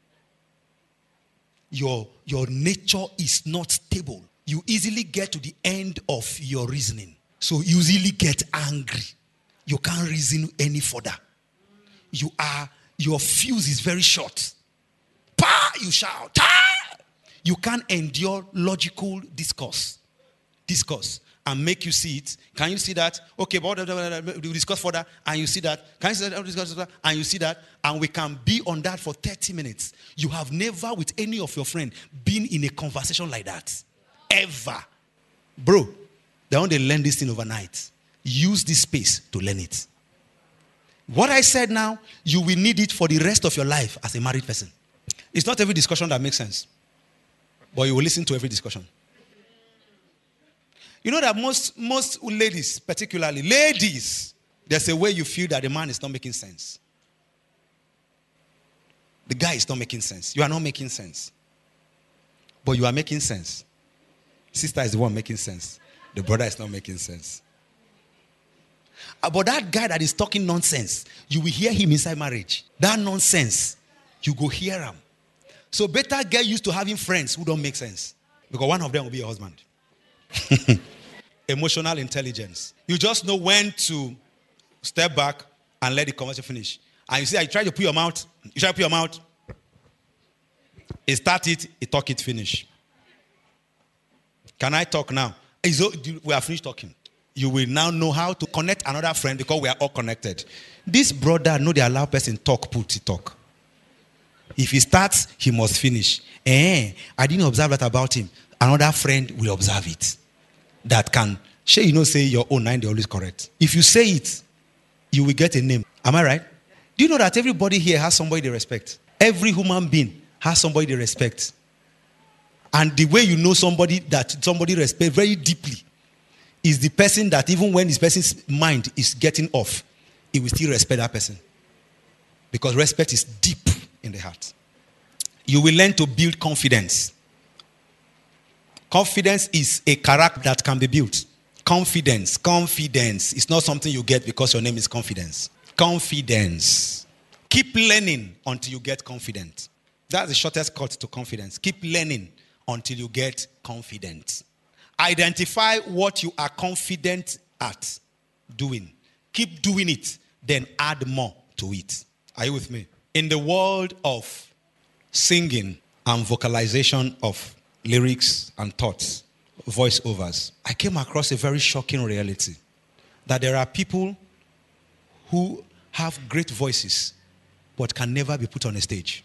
Your, your nature is not stable. You easily get to the end of your reasoning. So you easily get angry. You can't reason any further. You are, your fuse is very short. Pa! You shout. Ta! You can't endure logical discourse. Discourse. And make you see it. Can you see that? Okay, but we discuss further and you see that. Can you see that? Discuss further and you see that. And we can be on that for thirty minutes. You have never with any of your friends been in a conversation like that. Ever. Bro, they want to learn this thing overnight. use this space to learn it. What I said now, you will need it for the rest of your life as a married person. It's not every discussion that makes sense, but you will listen to every discussion. You know that most, most ladies, particularly ladies, there's a way you feel that the man is not making sense. The guy is not making sense. You are not making sense. But you are making sense. Sister is the one making sense. The brother is not making sense. But that guy that is talking nonsense, you will hear him inside marriage. That nonsense, you go hear him. So better get used to having friends who don't make sense. Because one of them will be your husband. Emotional intelligence. You just know when to step back and let the conversation finish. And you see, I try to put your mouth. You try to put your mouth. It start it, it talk it, finish. Can I talk now? We are finished talking. You will now know how to connect another friend because we are all connected. This brother, no, they allow person talk, put he talk. If he starts, he must finish. Eh, I didn't observe that about him. Another friend will observe it. That can, sure, you know, say your own nine, they're always correct. If you say it, you will get a name. Am I right? Do you know that everybody here has somebody they respect? Every human being has somebody they respect. And the way you know somebody that somebody respects very deeply is the person that even when this person's mind is getting off, he will still respect that person. Because respect is deep in the heart. You will learn to build confidence. Confidence is a character that can be built. Confidence, confidence. It's not something you get because your name is confidence. Confidence. Keep learning until you get confident. That's the shortest cut to confidence. Keep learning until you get confident. Identify what you are confident at doing. Keep doing it, then add more to it. Are you with me? In the world of singing and vocalization of lyrics and thoughts, voiceovers, I came across a very shocking reality. That there are people who have great voices but can never be put on a stage.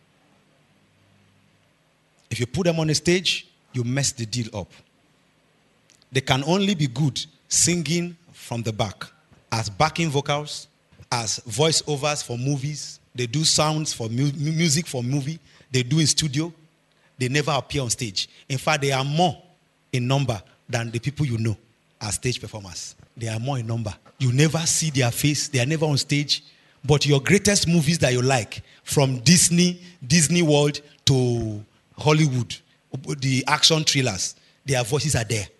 If you put them on a stage, you mess the deal up. They can only be good singing from the back. As backing vocals, as voiceovers for movies. They do sounds for mu- music for movie. They do in studio. They never appear on stage. In fact, they are more in number than the people you know as stage performers. They are more in number. You never see their face. They are never on stage. But your greatest movies that you like, from Disney, Disney World to Hollywood, the action thrillers, their voices are there.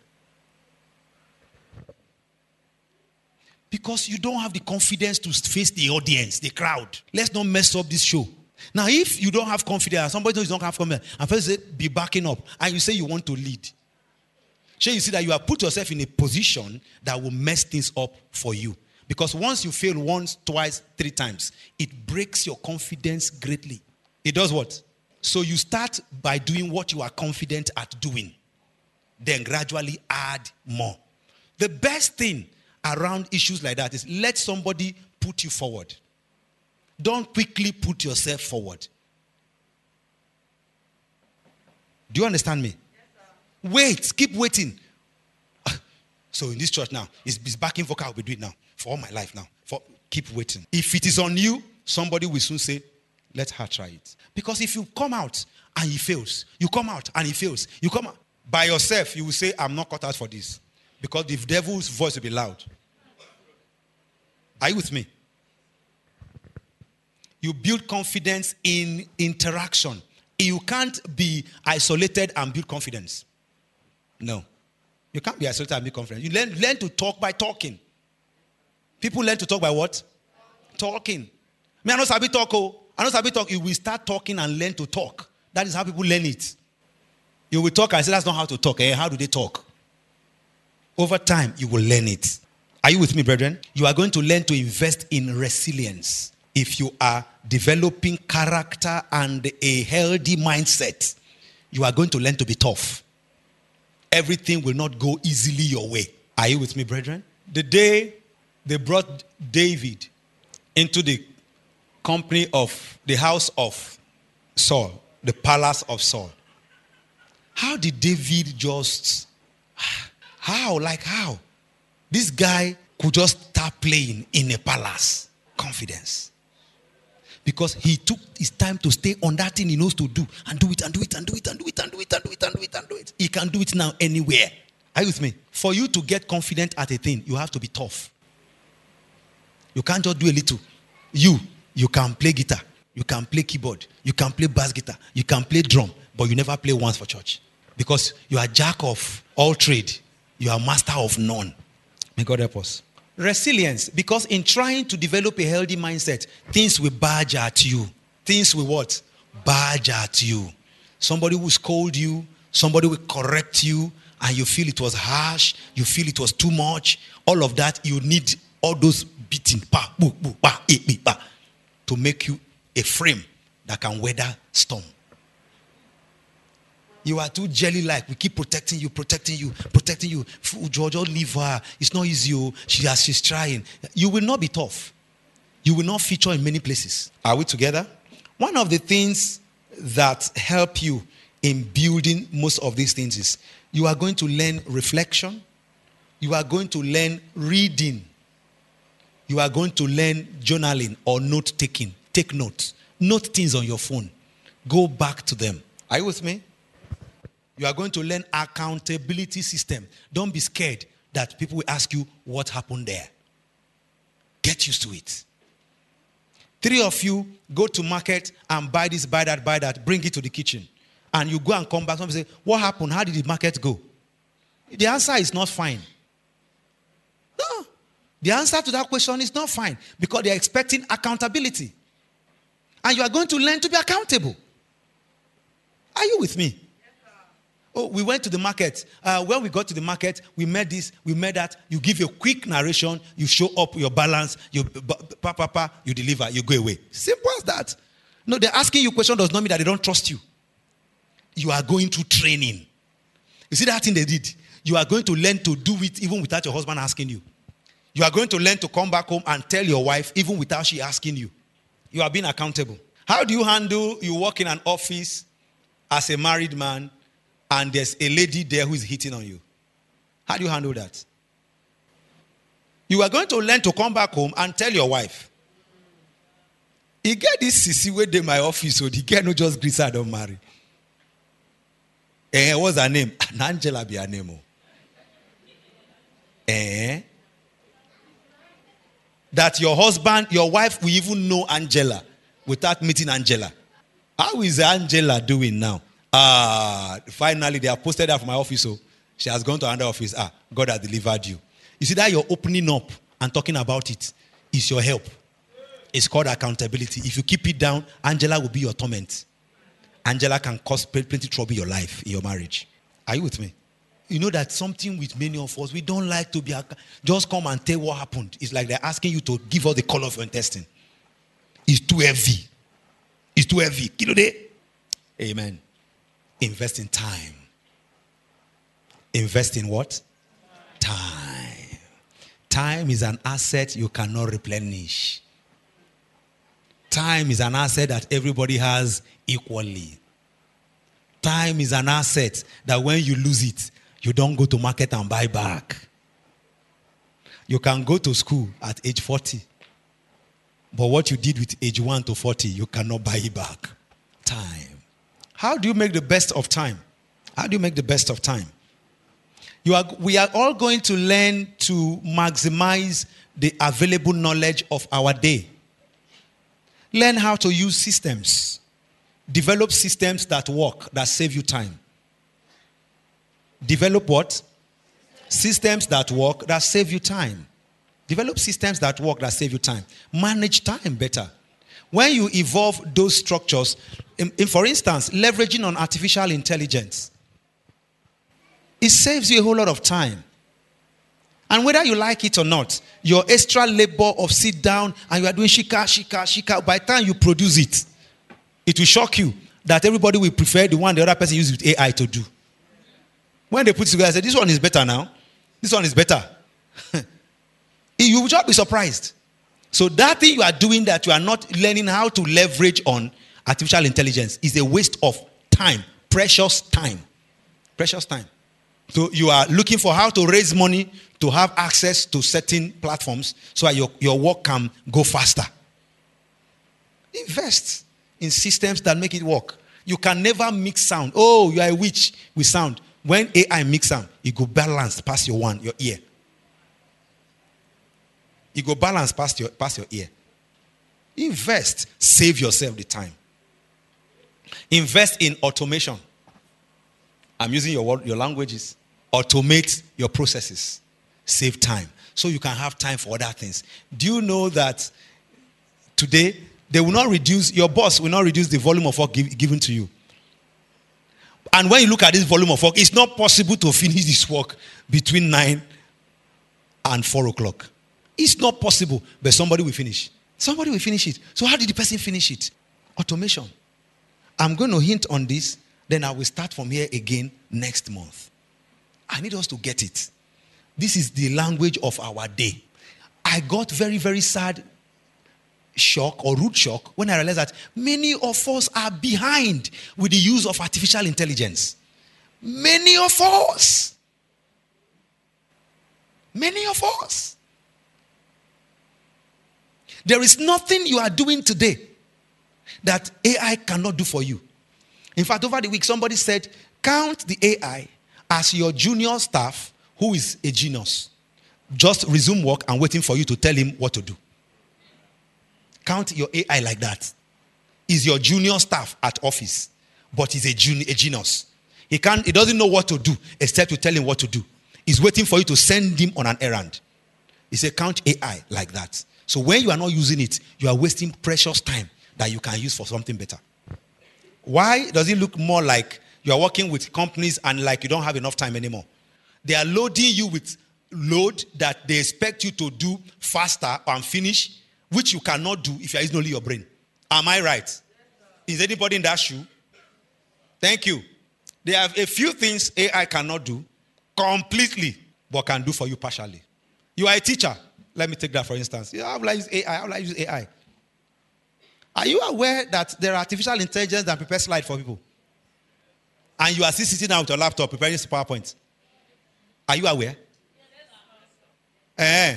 Because you don't have the confidence to face the audience, the crowd. Let's not mess up this show. Now, if you don't have confidence, somebody knows you don't have confidence, and first say, be backing up, and you say you want to lead. So you see that you have put yourself in a position that will mess things up for you. Because once you fail once, twice, three times, it breaks your confidence greatly. It does what? So you start by doing what you are confident at doing. Then gradually add more. The best thing around issues like that is let somebody put you forward. Don't quickly put yourself forward. Do you understand me? Yes, wait, keep waiting. So in this church now, it's, it's backing vocal, I'll be doing it now. For all my life now. For, keep waiting. If it is on you, somebody will soon say, let her try it. Because if you come out and he fails, you come out and he fails, you come out by yourself, you will say, I'm not cut out for this. Because the devil's voice will be loud. Are you with me? You build confidence in interaction. You can't be isolated and build confidence. No. You can't be isolated and build confidence. You learn, learn to talk by talking. People learn to talk by what? Talking. Me, I know sabi talk. Oh. I know sabi talk. You will start talking and learn to talk. That is how people learn it. You will talk and say, that's not how to talk. Eh? How do they talk? Over time, you will learn it. Are you with me, brethren? You are going to learn to invest in resilience. If you are developing character and a healthy mindset, you are going to learn to be tough. Everything will not go easily your way. Are you with me, brethren? The day they brought David into the company of the house of Saul, the palace of Saul, how did David just... How? Like how? This guy could just start playing in a palace. Confidence. Because he took his time to stay on that thing he knows to do. And do it, and do it, and do it, and do it, and do it, and do it, and do it, and do it. He can do it now anywhere. Are you with me? For you to get confident at a thing, you have to be tough. You can't just do a little. You, you can play guitar. You can play keyboard. You can play bass guitar. You can play drum. But you never play once for church. Because you are jack of all trade. You are master of none. May God help us. Resilience. Because in trying to develop a healthy mindset, things will barge at you. Things will what? Barge at you. Somebody will scold you. Somebody will correct you. And you feel it was harsh. You feel it was too much. All of that, you need all those beating pa, boo, boo, pa, e, e, pa, to make you a frame that can weather storm. You are too jelly-like. We keep protecting you, protecting you, protecting you. George, leave her. It's not easy. Oh. She has, she's trying. You will not be tough. You will not feature in many places. Are we together? One of the things that help you in building most of these things is you are going to learn reflection. You are going to learn reading. You are going to learn journaling or note-taking. Take notes. Note things on your phone. Go back to them. Are you with me? You are going to learn accountability system. Don't be scared that people will ask you what happened there. Get used to it. Three of you go to market and buy this, buy that, buy that, bring it to the kitchen. And you go and come back. Somebody say, what happened? How did the market go? The answer is not fine. No. The answer to that question is not fine because they are expecting accountability. And you are going to learn to be accountable. Are you with me? Oh, we went to the market. Uh, when we got to the market, we met this, we met that. You give a quick narration. You show up your balance. You, pa, pa, pa, you deliver. You go away. Simple as that. No, they're asking you a question does not mean that they don't trust you. You are going through training. You see that thing they did? You are going to learn to do it even without your husband asking you. You are going to learn to come back home and tell your wife even without she asking you. You are being accountable. How do you handle, you work in an office as a married man, and there's a lady there who is hitting on you? How do you handle that? You are going to learn to come back home and tell your wife, he get this sissy way in my office, so the girl no just greets her, don't marry. Eh, what's her name? Angela be her name. Eh? That your husband, your wife will even know Angela without meeting Angela. How is Angela doing now? Ah, uh, finally they have posted her from my office, so she has gone to another office. Ah, God has delivered you. You see that you're opening up and talking about it is your help. It's called accountability. If you keep it down, Angela will be your torment. Angela can cause plenty trouble in your life, in your marriage. Are you with me? You know that something with many of us, we don't like to be, just come and tell what happened. It's like they're asking you to give us the color of your intestine. It's too heavy. It's too heavy. You know that? Amen. Invest in time. Invest in what? Time. Time is an asset you cannot replenish. Time is an asset that everybody has equally. Time is an asset that when you lose it, you don't go to market and buy back. You can go to school at age forty. But what you did with age one to forty, you cannot buy it back. Time. How do you make the best of time? How do you make the best of time? You are, we are all going to learn to maximize the available knowledge of our day. Learn how to use systems. Develop systems that work, that save you time. Develop what? Systems that work, that save you time. Develop systems that work, that save you time. Manage time better. When you evolve those structures, in, in, for instance, leveraging on artificial intelligence, it saves you a whole lot of time. And whether you like it or not, your extra labor of sit down and you are doing shika, shika, shika, by the time you produce it, it will shock you that everybody will prefer the one the other person uses with A I to do. When they put it together, I say, this one is better now. This one is better. You will just be surprised. So that thing you are doing that you are not learning how to leverage on artificial intelligence is a waste of time. Precious time. Precious time. So you are looking for how to raise money to have access to certain platforms so that your, your work can go faster. Invest in systems that make it work. You can never mix sound. Oh, you are a witch with sound. When A I mix sound, it go balance past your one, your ear. It go balance past your, past your ear. Invest. Save yourself the time. Invest in automation. I'm using your word, your languages. Automate your processes. Save time. So you can have time for other things. Do you know that today, they will not reduce, your boss will not reduce the volume of work give, given to you. And when you look at this volume of work, it's not possible to finish this work between nine and four o'clock. It's not possible, but somebody will finish. Somebody will finish it. So how did the person finish it? Automation. I'm going to hint on this, then I will start from here again next month. I need us to get it. This is the language of our day. I got very, very sad shock or root shock when I realized that many of us are behind with the use of artificial intelligence. Many of us. Many of us. There is nothing you are doing today that A I cannot do for you. In fact, over the week, somebody said, count the A I as your junior staff who is a genius. Just resume work and waiting for you to tell him what to do. Count your A I like that. He's your junior staff at office, but he's a, junior, a genius. He can't. He doesn't know what to do except to tell him what to do. He's waiting for you to send him on an errand. He said, count A I like that. So when you are not using it, you are wasting precious time that you can use for something better. Why does it look more like you are working with companies and like you don't have enough time anymore? They are loading you with load that they expect you to do faster and finish, which you cannot do if you are using only your brain. Am I right? Is anybody in that shoe? Thank you. There are a few things A I cannot do completely, but can do for you partially. You are a teacher. Let me take that for instance. How will I use A I? How will I use A I? Are you aware that there are artificial intelligence that prepare slides for people? And you are still sitting down with your laptop preparing PowerPoint. Are you aware? Eh.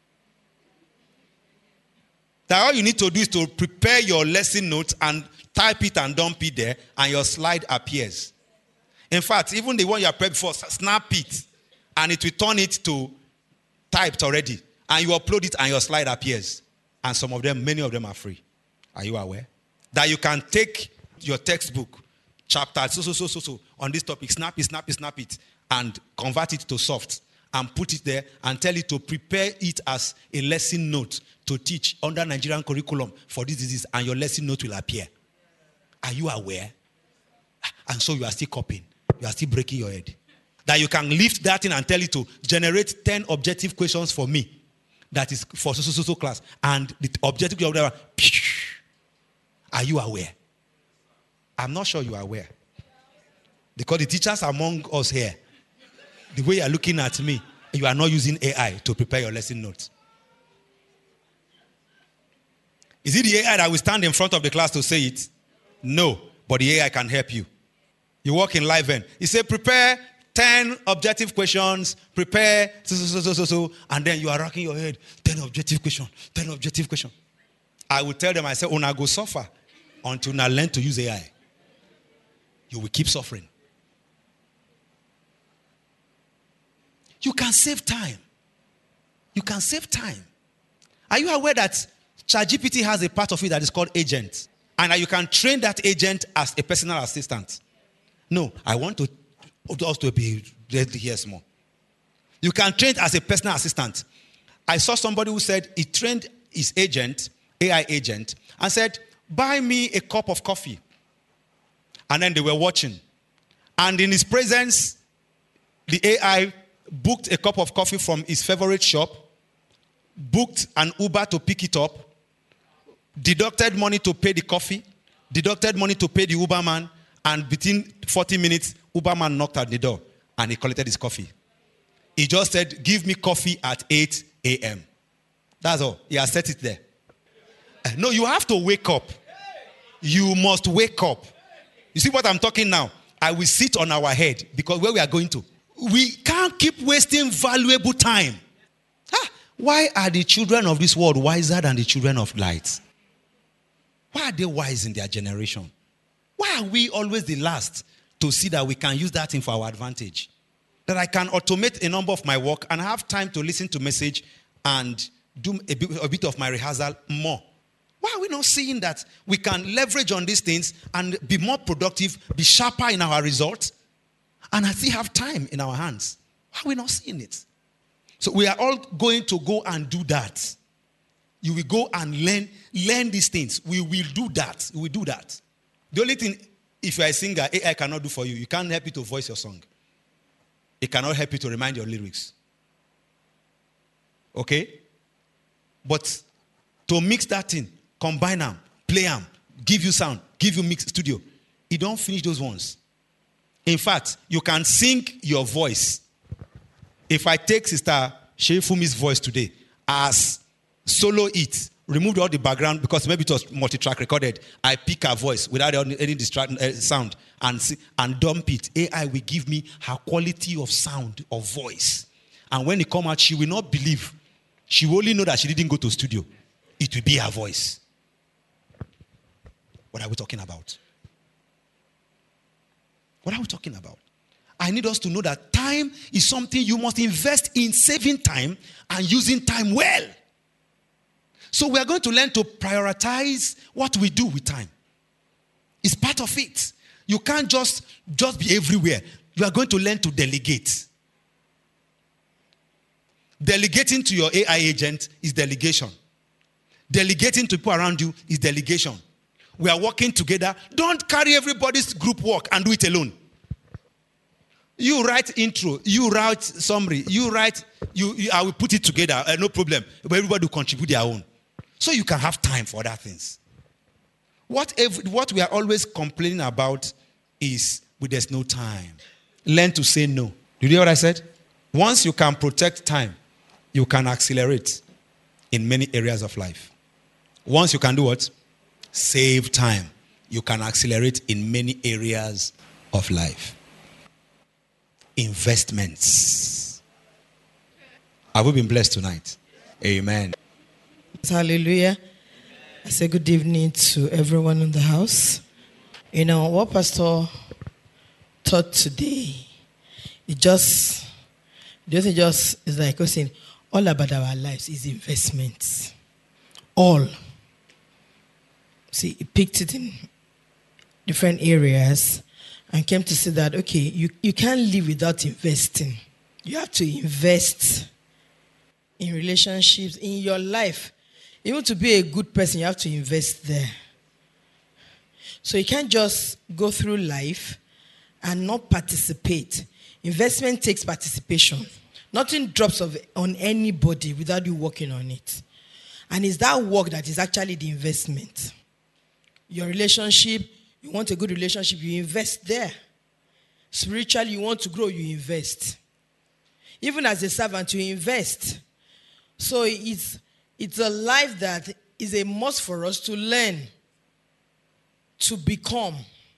That all you need to do is to prepare your lesson notes and type it and dump it there, and your slide appears. In fact, even the one you have prepared before, snap it, and it will turn it to typed already. And you upload it, and your slide appears. And some of them, many of them are free. Are you aware? That you can take your textbook, chapter, so, so, so, so, so, on this topic, snap it, snap it, snap it, and convert it to soft, and put it there, and tell it to prepare it as a lesson note to teach under Nigerian curriculum for this disease, and your lesson note will appear. Are you aware? And so you are still copying. You are still breaking your head. That you can lift that in and tell it to generate ten objective questions for me. That is for so, so, so, so class. And the objective question, are you aware? I'm not sure you are aware. Because the teachers among us here, the way you are looking at me, you are not using A I to prepare your lesson notes. Is it the A I that will stand in front of the class to say it? No. But the A I can help you. You work in live end. You say, prepare ten objective questions, prepare, so, so, so, so, so, and then you are rocking your head, ten objective questions, ten objective questions. I will tell them, I say, Una go suffer until now learn to use A I. You will keep suffering. You can save time. You can save time. Are you aware that ChatGPT has a part of it that is called agent? And that you can train that agent as a personal assistant. No, I want to also be here more. You can train it as a personal assistant. I saw somebody who said he trained his agent, A I agent, and said, buy me a cup of coffee. And then they were watching. And in his presence, the A I booked a cup of coffee from his favorite shop, booked an Uber to pick it up, deducted money to pay the coffee, deducted money to pay the Uber man, and within forty minutes, Uber man knocked at the door and he collected his coffee. He just said, give me coffee at eight a.m. That's all. He has set it there. No, you have to wake up. You must wake up. You see what I'm talking now? I will sit on our head because where we are going to, we can't keep wasting valuable time. Ah, why are the children of this world wiser than the children of light? Why are they wise in their generation? Why are we always the last to see that we can use that thing for our advantage? That I can automate a number of my work and have time to listen to message and do a bit, a bit of my rehearsal more. Why are we not seeing that we can leverage on these things and be more productive, be sharper in our results, and still have time in our hands? Why are we not seeing it? So we are all going to go and do that. You will go and learn, learn these things. We will do that. We will do that. The only thing, if you are a singer, A I cannot do for you. You can't help you to voice your song. It cannot help you to remind your lyrics. Okay? But to mix that thing, combine them, play them, give you sound, give you mix studio, you don't finish those ones. In fact, you can sync your voice. If I take Sister Sheifumi's voice today as solo it, removed all the background because maybe it was multi-track recorded, I pick her voice without any distract uh, sound and see, and dump it. A I will give me her quality of sound, of voice. And when it come out, she will not believe. She will only know that she didn't go to studio. It will be her voice. What are we talking about? What are we talking about? I need us to know that time is something you must invest in, saving time and using time well. So we are going to learn to prioritize what we do with time. It's part of it. You can't just, just be everywhere. You are going to learn to delegate. Delegating to your A I agent is delegation. Delegating to people around you is delegation. We are working together. Don't carry everybody's group work and do it alone. You write intro, you write summary, you write, you, you I will put it together, uh, no problem. But everybody will contribute their own. So you can have time for other things. What, if, what we are always complaining about is well, there's no time. Learn to say no. Did you hear what I said? Once you can protect time, you can accelerate in many areas of life. Once you can do what? Save time. You can accelerate in many areas of life. Investments. Have we been blessed tonight? Amen. Hallelujah. I say good evening to everyone in the house. You know, what Pastor taught today, it just, it just is like I was saying, all about our lives is investments. All. See, he picked it in different areas and came to see that, okay, you, you can't live without investing. You have to invest in relationships, in your life. Even to be a good person, you have to invest there. So you can't just go through life and not participate. Investment takes participation. Nothing drops of, on anybody without you working on it. And it's that work that is actually the investment. Your relationship, you want a good relationship, you invest there. Spiritually, you want to grow, you invest. Even as a servant, you invest. So it's, it's a life that is a must for us to learn, to become.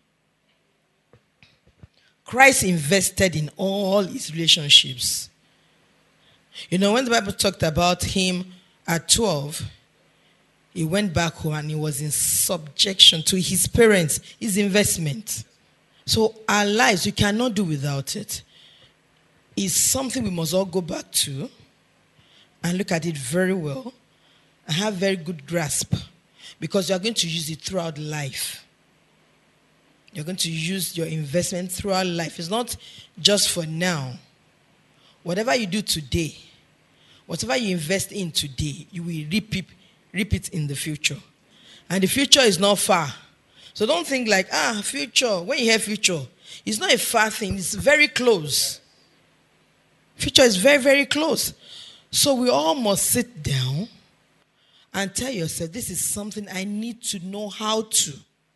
Christ invested in all his relationships. You know, when the Bible talked about him at twelve, he went back home and he was in subjection to his parents, his investment. So our lives, we cannot do without it. It's something we must all go back to and look at it very well and have very good grasp, because you are going to use it throughout life. You're going to use your investment throughout life. It's not just for now. Whatever you do today, whatever you invest in today, you will reap it, reap it in the future. And the future is not far. So don't think like, ah, future. When you hear future, it's not a far thing. It's very close. Future is very, very close. So we all must sit down and tell yourself, this is something I need to know how to.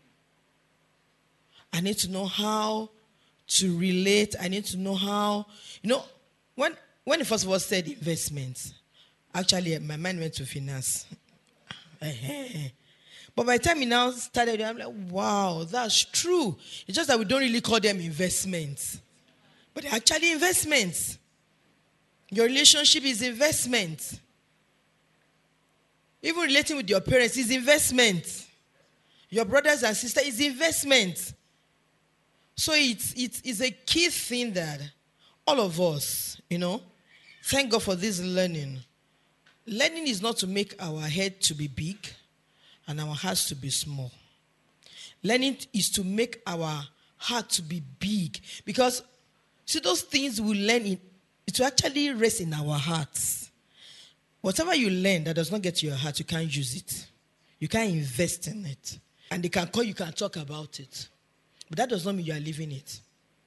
I need to know how to relate. I need to know how, you know, when when the first of all said investments, actually my mind went to finance. But by the time we now started, I'm like, wow, that's true. It's just that we don't really call them investments. But they're actually investments. Your relationship is investment. Even relating with your parents is investment. Your brothers and sisters is investment. So it's, it's, it's a key thing that all of us, you know, thank God for this learning. Learning is not to make our head to be big and our hearts to be small. Learning is to make our heart to be big. Because, see, those things we learn, in, it will actually rest in our hearts. Whatever you learn that does not get to your heart, you can't use it. You can't invest in it. And they can call, you can talk about it. But that does not mean you are living it.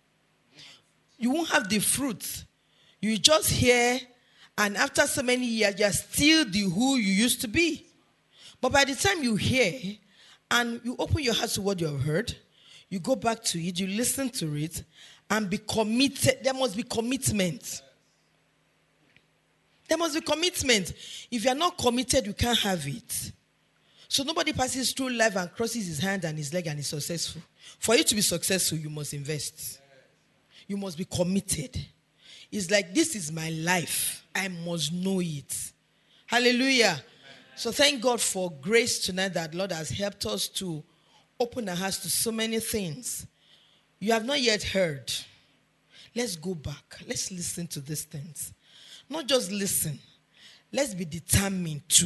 You won't have the fruit. You just hear, and after so many years, you are still the who you used to be. But by the time you hear, and you open your heart to what you have heard, you go back to it, you listen to it, and be committed. There must be commitment. There must be commitment. If you are not committed, you can't have it. So nobody passes through life and crosses his hand and his leg and is successful. For you to be successful, you must invest. You must be committed. It's like, this is my life. I must know it. Hallelujah. Amen. So thank God for grace tonight that Lord has helped us to open our hearts to so many things. You have not yet heard. Let's go back. Let's listen to these things. Not just listen. Let's be determined to.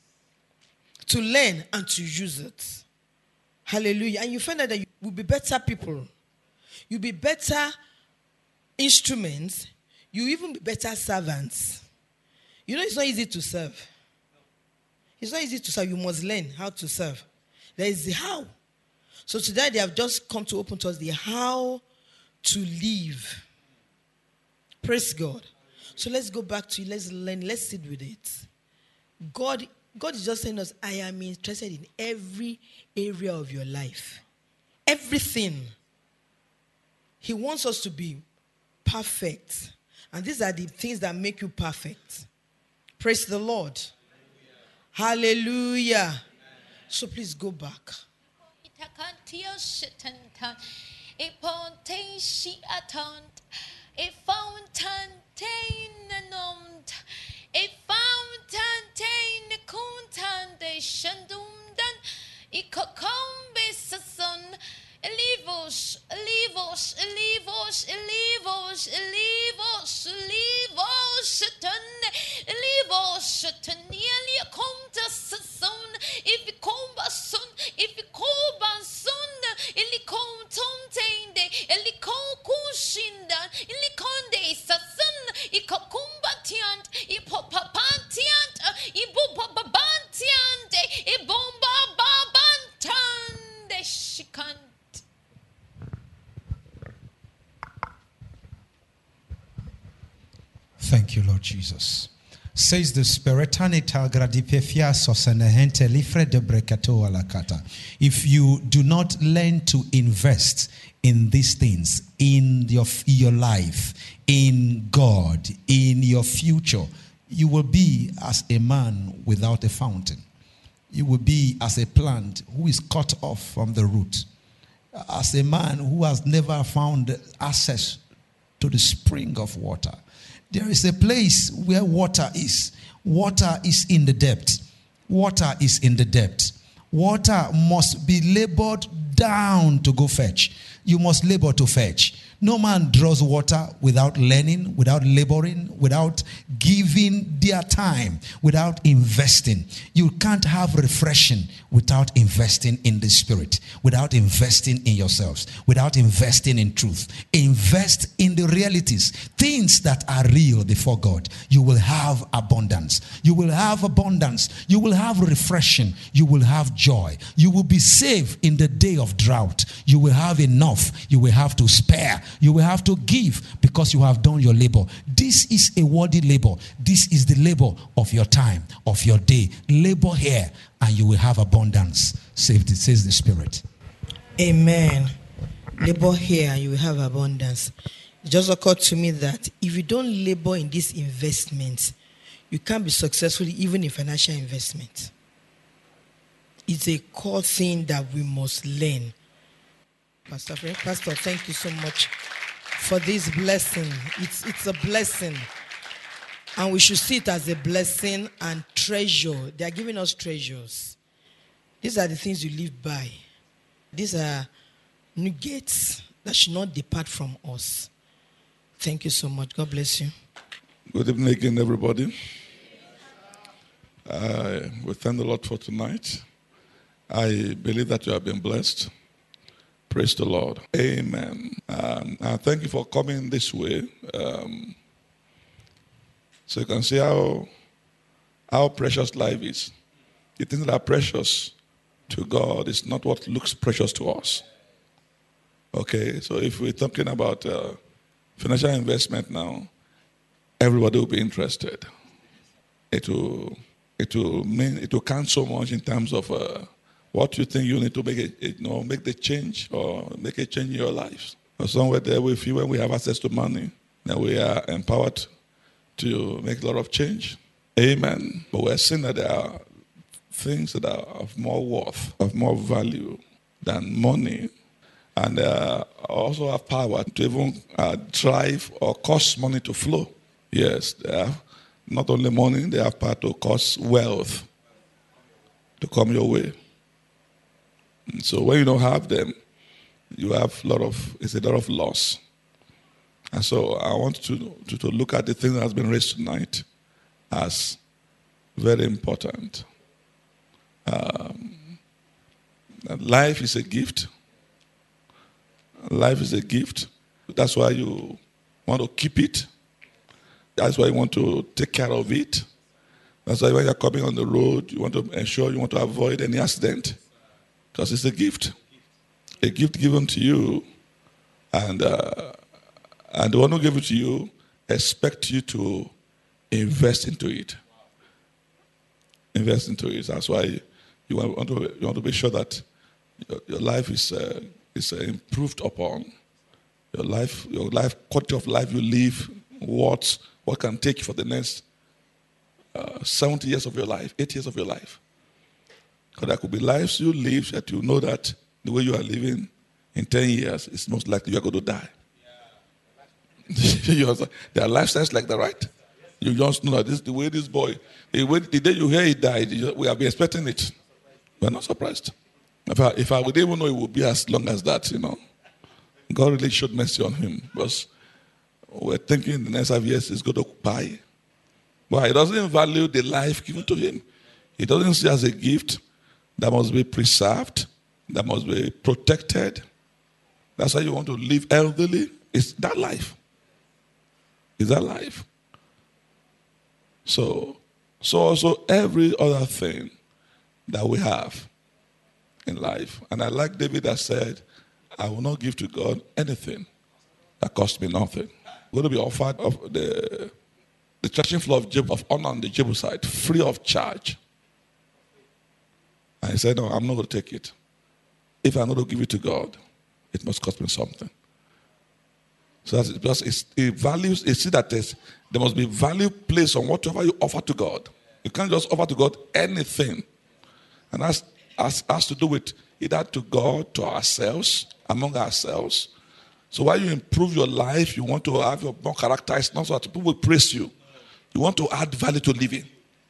To learn and to use it. Hallelujah. And you find out that you will be better people. You'll be better instruments. You'll even be better servants. You know it's not easy to serve. It's not easy to serve. You must learn how to serve. There is the how. So today they have just come to open to us the how to live. Praise God. So let's go back to it. Let's learn. Let's sit with it. God God is just saying us, I am interested in every area of your life. Everything. He wants us to be perfect. And these are the things that make you perfect. Praise the Lord. Hallelujah. Hallelujah. So please go back. A fountain tain kuntan de shandundan ikokombe sason elivos elivos elivos elivos elivos elivos shatan elivos shatan yelia komta sason if ikomba son if ikoba son ilikom tomtende ilikon kushindan ilikonde sason ikokumbatiant ipopapantiant ibupabantiante ibomba babantande shikant. Thank you, Lord Jesus. Says the Spirit, if you do not learn to invest in these things, in your, your life, in God, in your future, you will be as a man without a fountain. You will be as a plant who is cut off from the root. As a man who has never found access to the spring of water. There is a place where water is. Water is in the depth. Water is in the depth. Water must be labored down to go fetch. You must labor to fetch. No man draws water without learning, without laboring, without giving their time, without investing. You can't have refreshing without investing in the Spirit, without investing in yourselves, without investing in truth. Invest in the realities, things that are real before God. You will have abundance. You will have abundance. You will have refreshing. You will have joy. You will be safe in the day of drought. You will have enough. You will have to spare. You will have to give because you have done your labor. This is a worthy labor. This is the labor of your time, of your day. Labor here and you will have abundance, says the Spirit. Amen. Labor here and you will have abundance. It just occurred to me that if you don't labor in this investment, you can't be successful even in financial investment. It's a core thing that we must learn. Pastor, Pastor, thank you so much for this blessing. It's, it's a blessing. And we should see it as a blessing and treasure. They are giving us treasures. These are the things you live by. These are nuggets that should not depart from us. Thank you so much. God bless you. Good evening again, everybody. Uh, we thank the Lord for tonight. I believe that you have been blessed. Praise the Lord. Amen. Um, and thank you for coming this way. Um, so you can see how, how precious life is. The things that are precious to God is not what looks precious to us. Okay, so if we're talking about uh, financial investment now, everybody will be interested. It will, it will mean, it will count so much in terms of uh, what you think you need to make it, you know, make the change or make a change in your life. Or somewhere there we feel when we have access to money, then we are empowered to make a lot of change. Amen. But we're seeing that there are things that are of more worth, of more value than money, and uh, also have power to even uh, drive or cause money to flow. Yes, they have not only money, they have power to cause wealth to come your way. And so when you don't have them, you have a lot of, it's a lot of loss. And so I want to, to, to look at the thing that has been raised tonight as very important. Um, life is a gift. Life is a gift. That's why you want to keep it. That's why you want to take care of it. That's why when you're coming on the road, you want to ensure you want to avoid any accident. Because it's a gift. A gift given to you. And, uh, and the one who gave it to you expect you to invest into it. Invest into it. That's why you want to, you want to be sure that your, your life is, uh, is uh, improved upon. Your life, your life, quality of life you live, what, what can take you for the next uh, seventy years of your life, eighty years of your life. Because there could be lives you live that you know that the way you are living in ten years, it's most likely you are going to die. Yeah. There are lifestyles like that, right? You just know that this is the way this boy, the, way, the day you hear he died, you, we have been expecting it. We're not surprised. If I, if I would even know it would be as long as that, you know. God really showed mercy on him because we're thinking the next five years he's going to buy. But he doesn't value the life given to him. He doesn't see it as a gift that must be preserved, that must be protected. That's why you want to live elderly. It's that life. It's that life. So, so also every other thing that we have in life. And I like David that said, I will not give to God anything that cost me nothing. I'm going to be offered of the, the threshing floor of, Jeb, of honor on the Jebusite, free of charge. And he said, no, I'm not going to take it. If I'm not going to give it to God, it must cost me something. So that's it. Because it's, it values, you see that there's, there must be value placed on whatever you offer to God. You can't just offer to God anything. And that's has, has to do with either to God, to ourselves, among ourselves. So while you improve your life, you want to have your more character. It's not so that people will praise you. You want to add value to living.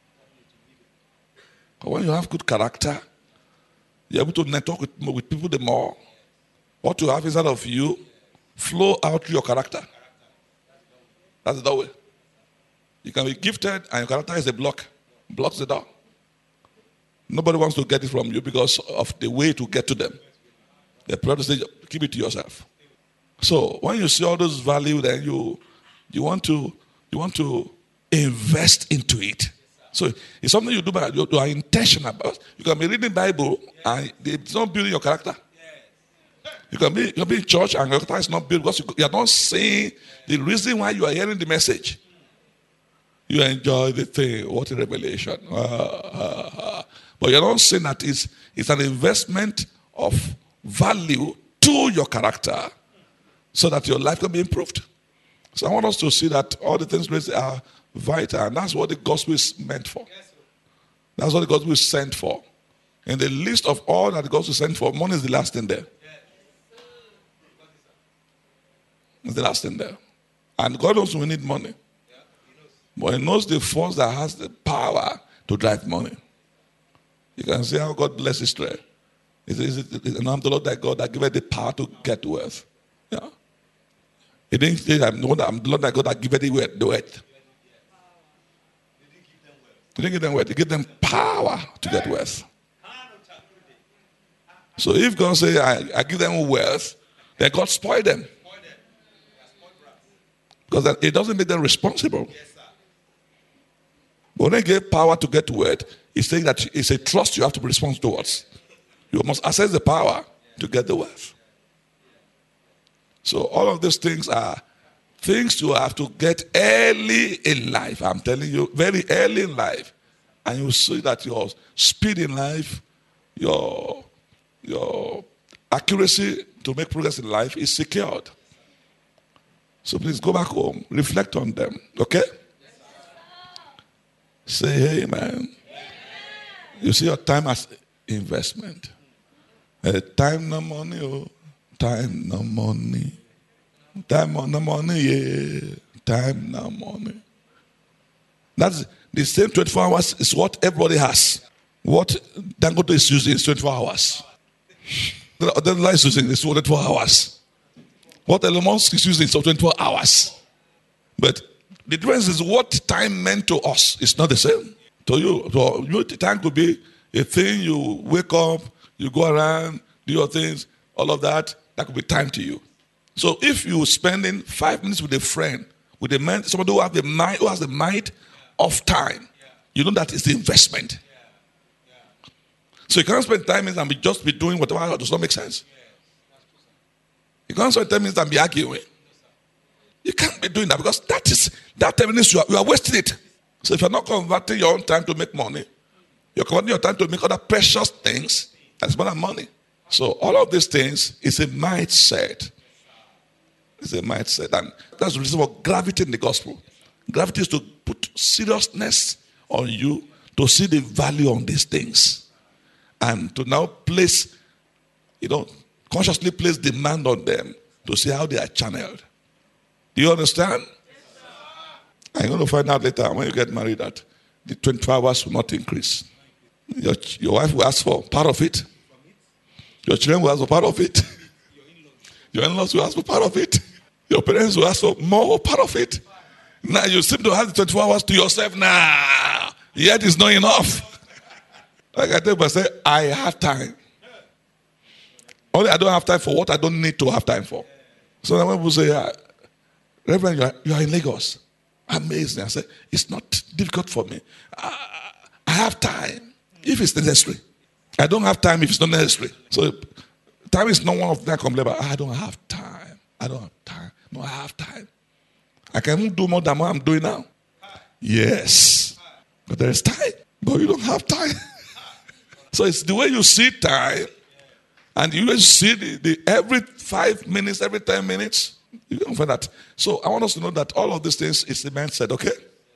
But when you have good character, you're able to network with, with people the more. What you have inside of you flow out through your character. That's the doorway. You can be gifted and your character is a block. Blocks the door. Nobody wants to get it from you because of the way to get to them. They prefer to say, keep it to yourself. So when you see all those value, then you you want to you want to invest into it. So it's something you do, but you are intentional about. You can be reading the Bible and it's not building your character. You can be you can be in church and your character is not built because you, you are not saying the reason why you are hearing the message. You enjoy the thing. What a revelation! Uh, uh, uh. But you're not saying that it's, it's an investment of value to your character so that your life can be improved. So I want us to see that all the things raised are vital, and that's what the gospel is meant for. That's what the gospel is sent for. In the list of all that the gospel is sent for, money is the last thing there. It's the last thing there. And God knows we need money. But he knows the force that has the power to drive money. You can see how God blesses Israel. Is it, and I'm the Lord that God that giveth the power to get wealth. Yeah. He didn't say I'm the, I'm the Lord that God that giveth the wealth. He didn't give them wealth. He gave them power to get wealth. So if God says I, I give them wealth, then God spoil them. Because it doesn't make them responsible. But when they gave power to get wealth, he's saying that it's a trust you have to be responsible towards. You must access the power to get the wealth. So all of these things are things you have to get early in life. I'm telling you, very early in life. And you see that your speed in life, your, your accuracy to make progress in life is secured. So please go back home, reflect on them, okay? Say, hey, man. You see your time as investment. Uh, time no money, oh. Time no money. Time no money, yeah. Time no money. That's the same twenty-four hours is what everybody has. What Dangote is using is twenty-four hours. The other life is using is twenty-four hours. What Elon Musk is using is twenty-four hours. But the difference is what time meant to us is not the same. To you, to you, the time could be a thing you wake up, you go around, do your things, all of that. That could be time to you. So if you're spending five minutes with a friend, with a man, somebody who has the mind, who has the mind of time, you know that it's the investment. So you can't spend ten minutes and be just be doing whatever does not make sense. You can't spend ten minutes and be arguing. You can't be doing that because that is that ten minutes you are, you are wasting it. So if you're not converting your own time to make money, you're converting your time to make other precious things. That's more than money. So all of these things is a mindset. It's a mindset. And that's the reason for gravity in the gospel. Gravity is to put seriousness on you to see the value on these things. And to now place, you know, consciously place demand on them to see how they are channeled. Do you understand? Yes, I'm going to find out later when you get married that the twenty-four hours will not increase. Your, your wife will ask for part of it. Your children will ask for part of it. Your in-laws will ask for part of it. Your parents will ask for more part of it. Now you seem to have the twenty-four hours to yourself now. Yet it's not enough. Like I tell you, I say, I have time. Only I don't have time for what I don't need to have time for. So when people say, yeah, Reverend, you are, you are in Lagos. Amazing. I say, it's not difficult for me. I, I have time if it's necessary. I don't have time if it's not necessary. So time is not one of them complain about, I don't have time. I don't have time. No, I have time. I can do more than what I'm doing now. Yes. But there is time. But you don't have time. So it's the way you see time. And you just see the, the every five minutes, every ten minutes. You can find that. So I want us to know that all of these things is the mindset, okay?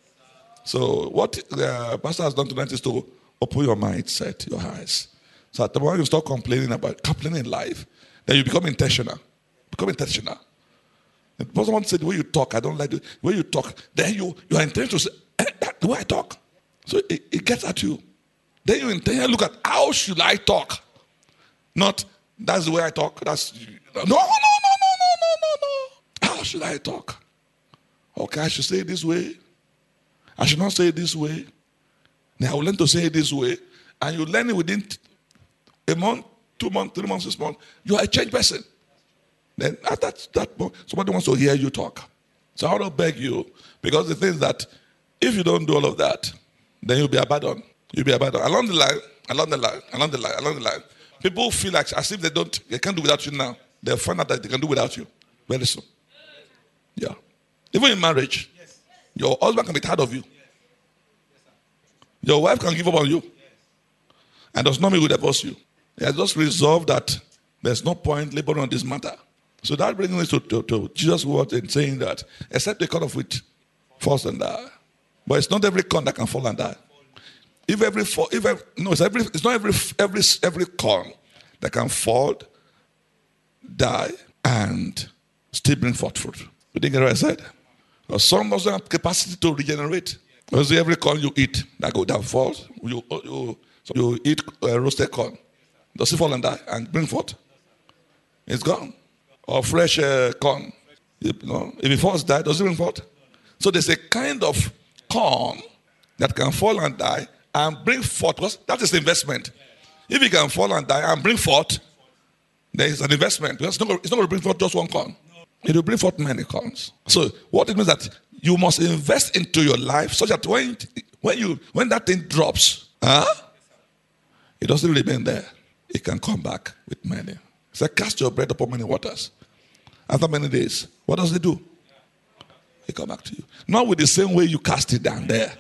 So what the pastor has done tonight is to open your mindset, your eyes. So at the moment you start complaining about complaining in life, then you become intentional. Become intentional. And someone said the way you talk, I don't like the way you talk. Then you, you are intentional to say, eh, that's the way I talk. So it, it gets at you. Then you intentionally look at how should I talk? Not that's the way I talk. That's no, no, no, no, no, no, no, no. How should I talk? Okay, I should say it this way. I should not say it this way. Now I will learn to say it this way. And you learn it within a month, two months, three months, six months. You are a changed person. Then at that, that point, somebody wants to hear you talk. So I want to beg you, because the thing is that if you don't do all of that, then you'll be abandoned. You'll be abandoned. Along the line, along the line, along the line, along the line. People feel like as if they don't, they can't do without you now. They'll find out that they can do without you very soon. Yeah. Even in marriage, your husband can be tired of you. Your wife can give up on you. And does not mean will divorce you. He has just resolved that there's no point laboring on this matter. So that brings me to, to, to Jesus' word in saying that, except the cut of wheat falls and die. But it's not every corn that can fall and die. If every fall, if every, no, it's every, it's not every every every corn that can fall, die, and still bring forth fruit. You didn't get what I said? Or some doesn't have capacity to regenerate. Because every corn you eat, that go down falls. You, you, so you eat uh, roasted corn. Does it fall and die and bring forth? It's gone. Or fresh uh, corn. You know, if it falls, die, does it bring forth? So there's a kind of corn that can fall and die and bring forth. Because that is the investment. If it can fall and die and bring forth, there is an investment. Because it's not, it's not going to bring forth just one corn. It will bring forth many corns. So what it means that you must invest into your life such that when, when, you, when that thing drops, huh, it doesn't remain there. It can come back with many. So cast your bread upon many waters. After many days, what does it do? It come back to you. Not with the same way you cast it down there.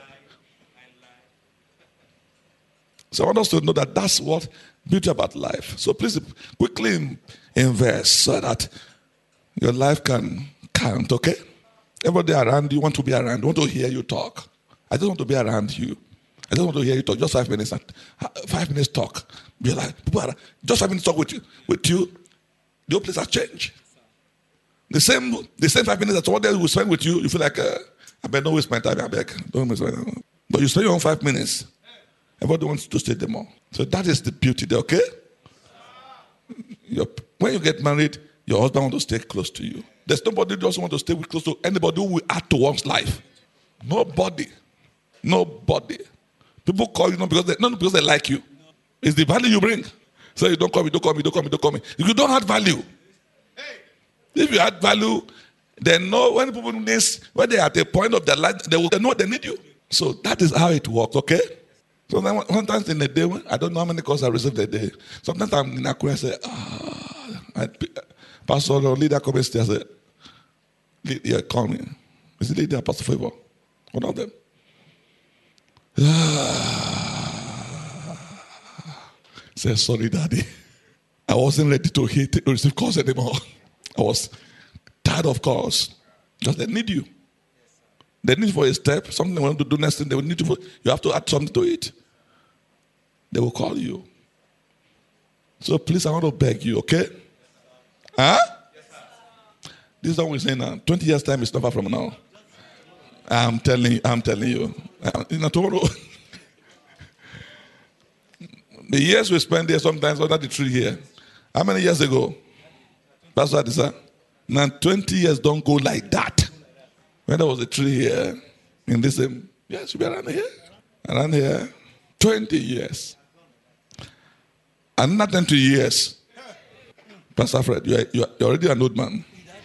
So I want us to know that that's what beauty about life. So please quickly invest so that your life can count, okay? Everybody around you want to be around, want to hear you talk. I just want to be around you. I just want to hear you talk. Just five minutes. Five minutes talk. Be like, people are, just five minutes talk with you. With you, the whole place has changed. The same, the same five minutes that someone else will spend with you, you feel like, uh, I better don't waste my time. I beg, don't waste my time. But you spend your own five minutes. Everybody wants to stay there more. So that is the beauty there, okay? Your, when you get married, your husband wants to stay close to you. There's nobody who doesn't want to stay close to anybody who will add to one's life. Nobody. Nobody. People call you not because they, not because they like you. It's the value you bring. So you don't call me, don't call me, don't call me, don't call me. If you don't add value, if you add value, they know when people need, when they're at a point of their life, they will they know they need you. So that is how it works, okay? So then, sometimes in a day, I don't know how many calls I receive a day. Sometimes I'm in Akure and say, ah, I, Pastor or leader comes to say, yeah, call me. Is it leader, Pastor Favor? One of them. Say, sorry, Daddy. I wasn't ready to hit, to receive calls anymore. I was tired of calls. Because they need you. They need you for a step, something they want to do next thing. They will need you for, you have to add something to it. They will call you. So please, I want to beg you, okay? Huh? This is what we're saying now. twenty years time is not far from now. I'm telling you, I'm telling you. You know, tomorrow. The years we spend here sometimes under the tree here. How many years ago? That's what it is. Now twenty years don't go like that. When there was a tree here, in this same, yes, we are around here. Around here. twenty years. And not twenty years. Pastor Fred, you are, you are you're already an old man.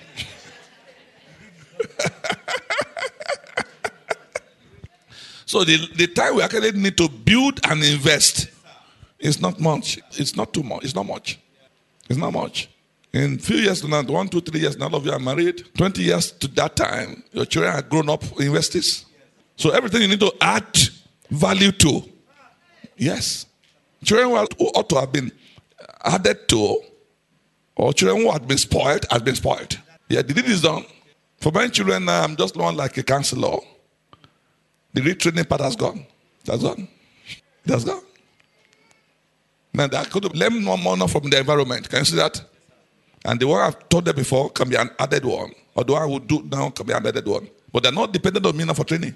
So the, the time we actually need to build and invest is not much. It's not too much. It's not much. It's not much. In a few years now, one, two, three years, none of you are married. twenty years to that time, your children are grown up investors. So everything you need to add value to. Yes. Children who ought to have been added to, or children who have been spoiled, has been spoiled. Yeah, the deed is done. For many children now, I'm just one like a counselor. The retraining part has gone. That's gone. It has gone. Now, I could learn more more from the environment. Can you see that? And the one I've taught them before can be an added one. Or the one I will do now can be an added one. But they're not dependent on me now for training.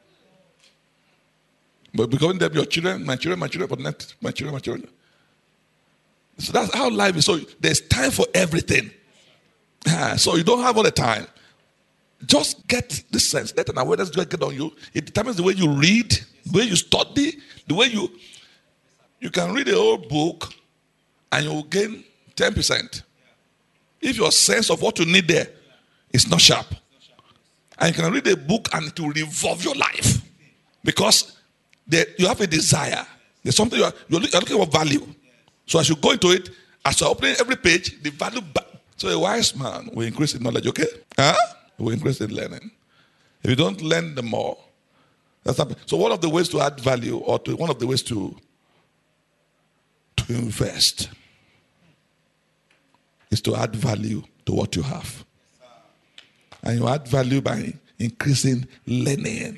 But becoming them your children, my children, my children, for the next, my children, my children. So that's how life is. So there's time for everything. Yeah, so you don't have all the time. Just get this sense. Let an awareness get on you. It determines the way you read, the way you study, the way you... You can read a whole book and you will gain ten percent. If your sense of what you need there is not sharp. And you can read a book and it will revolve your life. Because there, you have a desire. There's something you are, you're looking for value. So as you go into it, as you're opening every page, the value back. So a wise man will increase in knowledge, okay? Huh? He will increase in learning. If you don't learn the more, that's not, so one of the ways to add value, or to, one of the ways to to invest, is to add value to what you have. And you add value by increasing learning.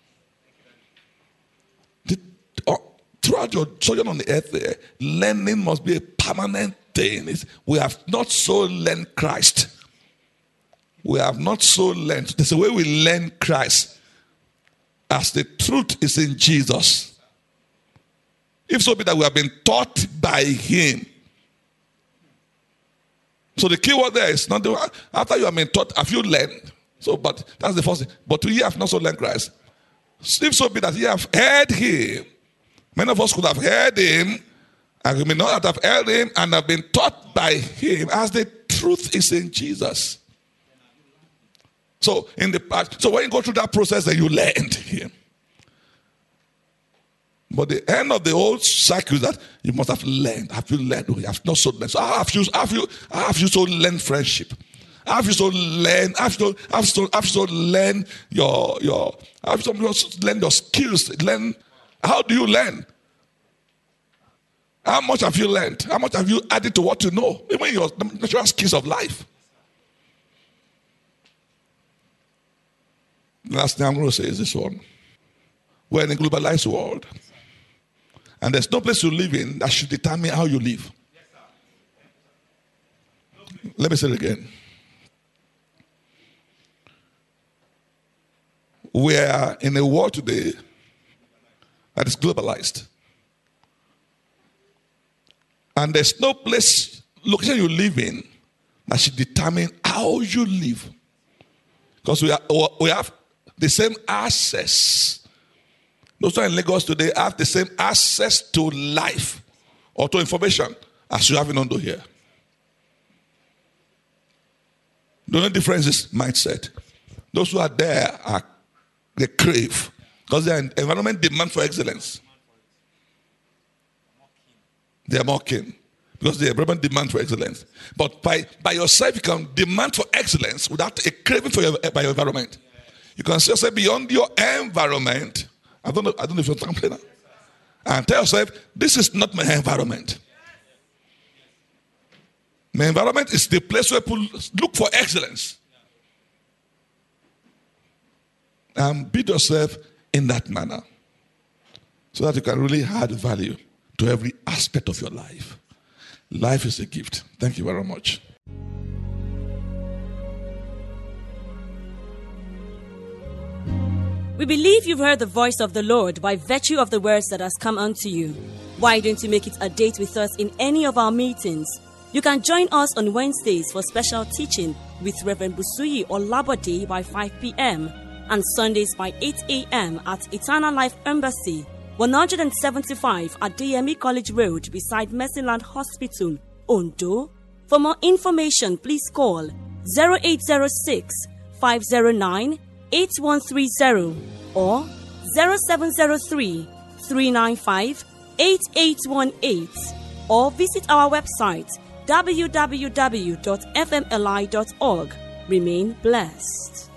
The, oh, throughout your sojourn on the earth, uh, learning must be a permanent thing. It's, we have not so learned Christ. we have not so learned. There's a way we learn Christ, as the truth is in Jesus. If so be that we have been taught by him. So the key word there is not the, after you have been taught, have you learned? So, but that's the first thing. But we have not so learned Christ. If so be that you have heard him, many of us could have heard him, and we may not have heard him and have been taught by him, as the truth is in Jesus. So in the past, so when you go through that process, then you learned him. But the end of the whole cycle is that you must have learned. Have you learned? You have not so learned. So how have you, have you, how have you so learned friendship? How have you so learned? Have you so, have you so, have you so learned your your? Have you so learned your skills? Learn. How do you learn? How much have you learned? How much have you added to what you know? Even your natural skills of life. The last thing I'm going to say is this one. We're in a globalized world. And there's no place you live in that should determine how you live. Let me say it again. We are in a world today that is globalized. And there's no place, location you live in that should determine how you live. Because we, are, we have the same access. Those who are in Lagos today have the same access to life or to information as you have in Ondo here. The only difference is mindset. Those who are there, are they crave. Because their environment demands for excellence. They are more keen. Because the environment demands for excellence. But by, by yourself, you can demand for excellence without a craving for your, by your environment. You can say beyond your environment. I don't know, I don't know if you're talking about that. And tell yourself, this is not my environment. My environment is the place where people look for excellence. And build yourself in that manner. So that you can really add value to every aspect of your life. Life is a gift. Thank you very much. We believe you've heard the voice of the Lord by virtue of the words that has come unto you. Why don't you make it a date with us in any of our meetings? You can join us on Wednesdays for special teaching with Reverend Busuyi Olabode by five p.m. and Sundays by eight a.m. at Eternal Life Embassy, one seventy-five at Adeyemi College Road beside Mercyland Hospital, Ondo. For more information, please call zero eight zero six, five zero nine, eight one three zero or zero seven zero three, three nine five, eight eight one eight or visit our website w w w dot f m l i dot org. Remain blessed.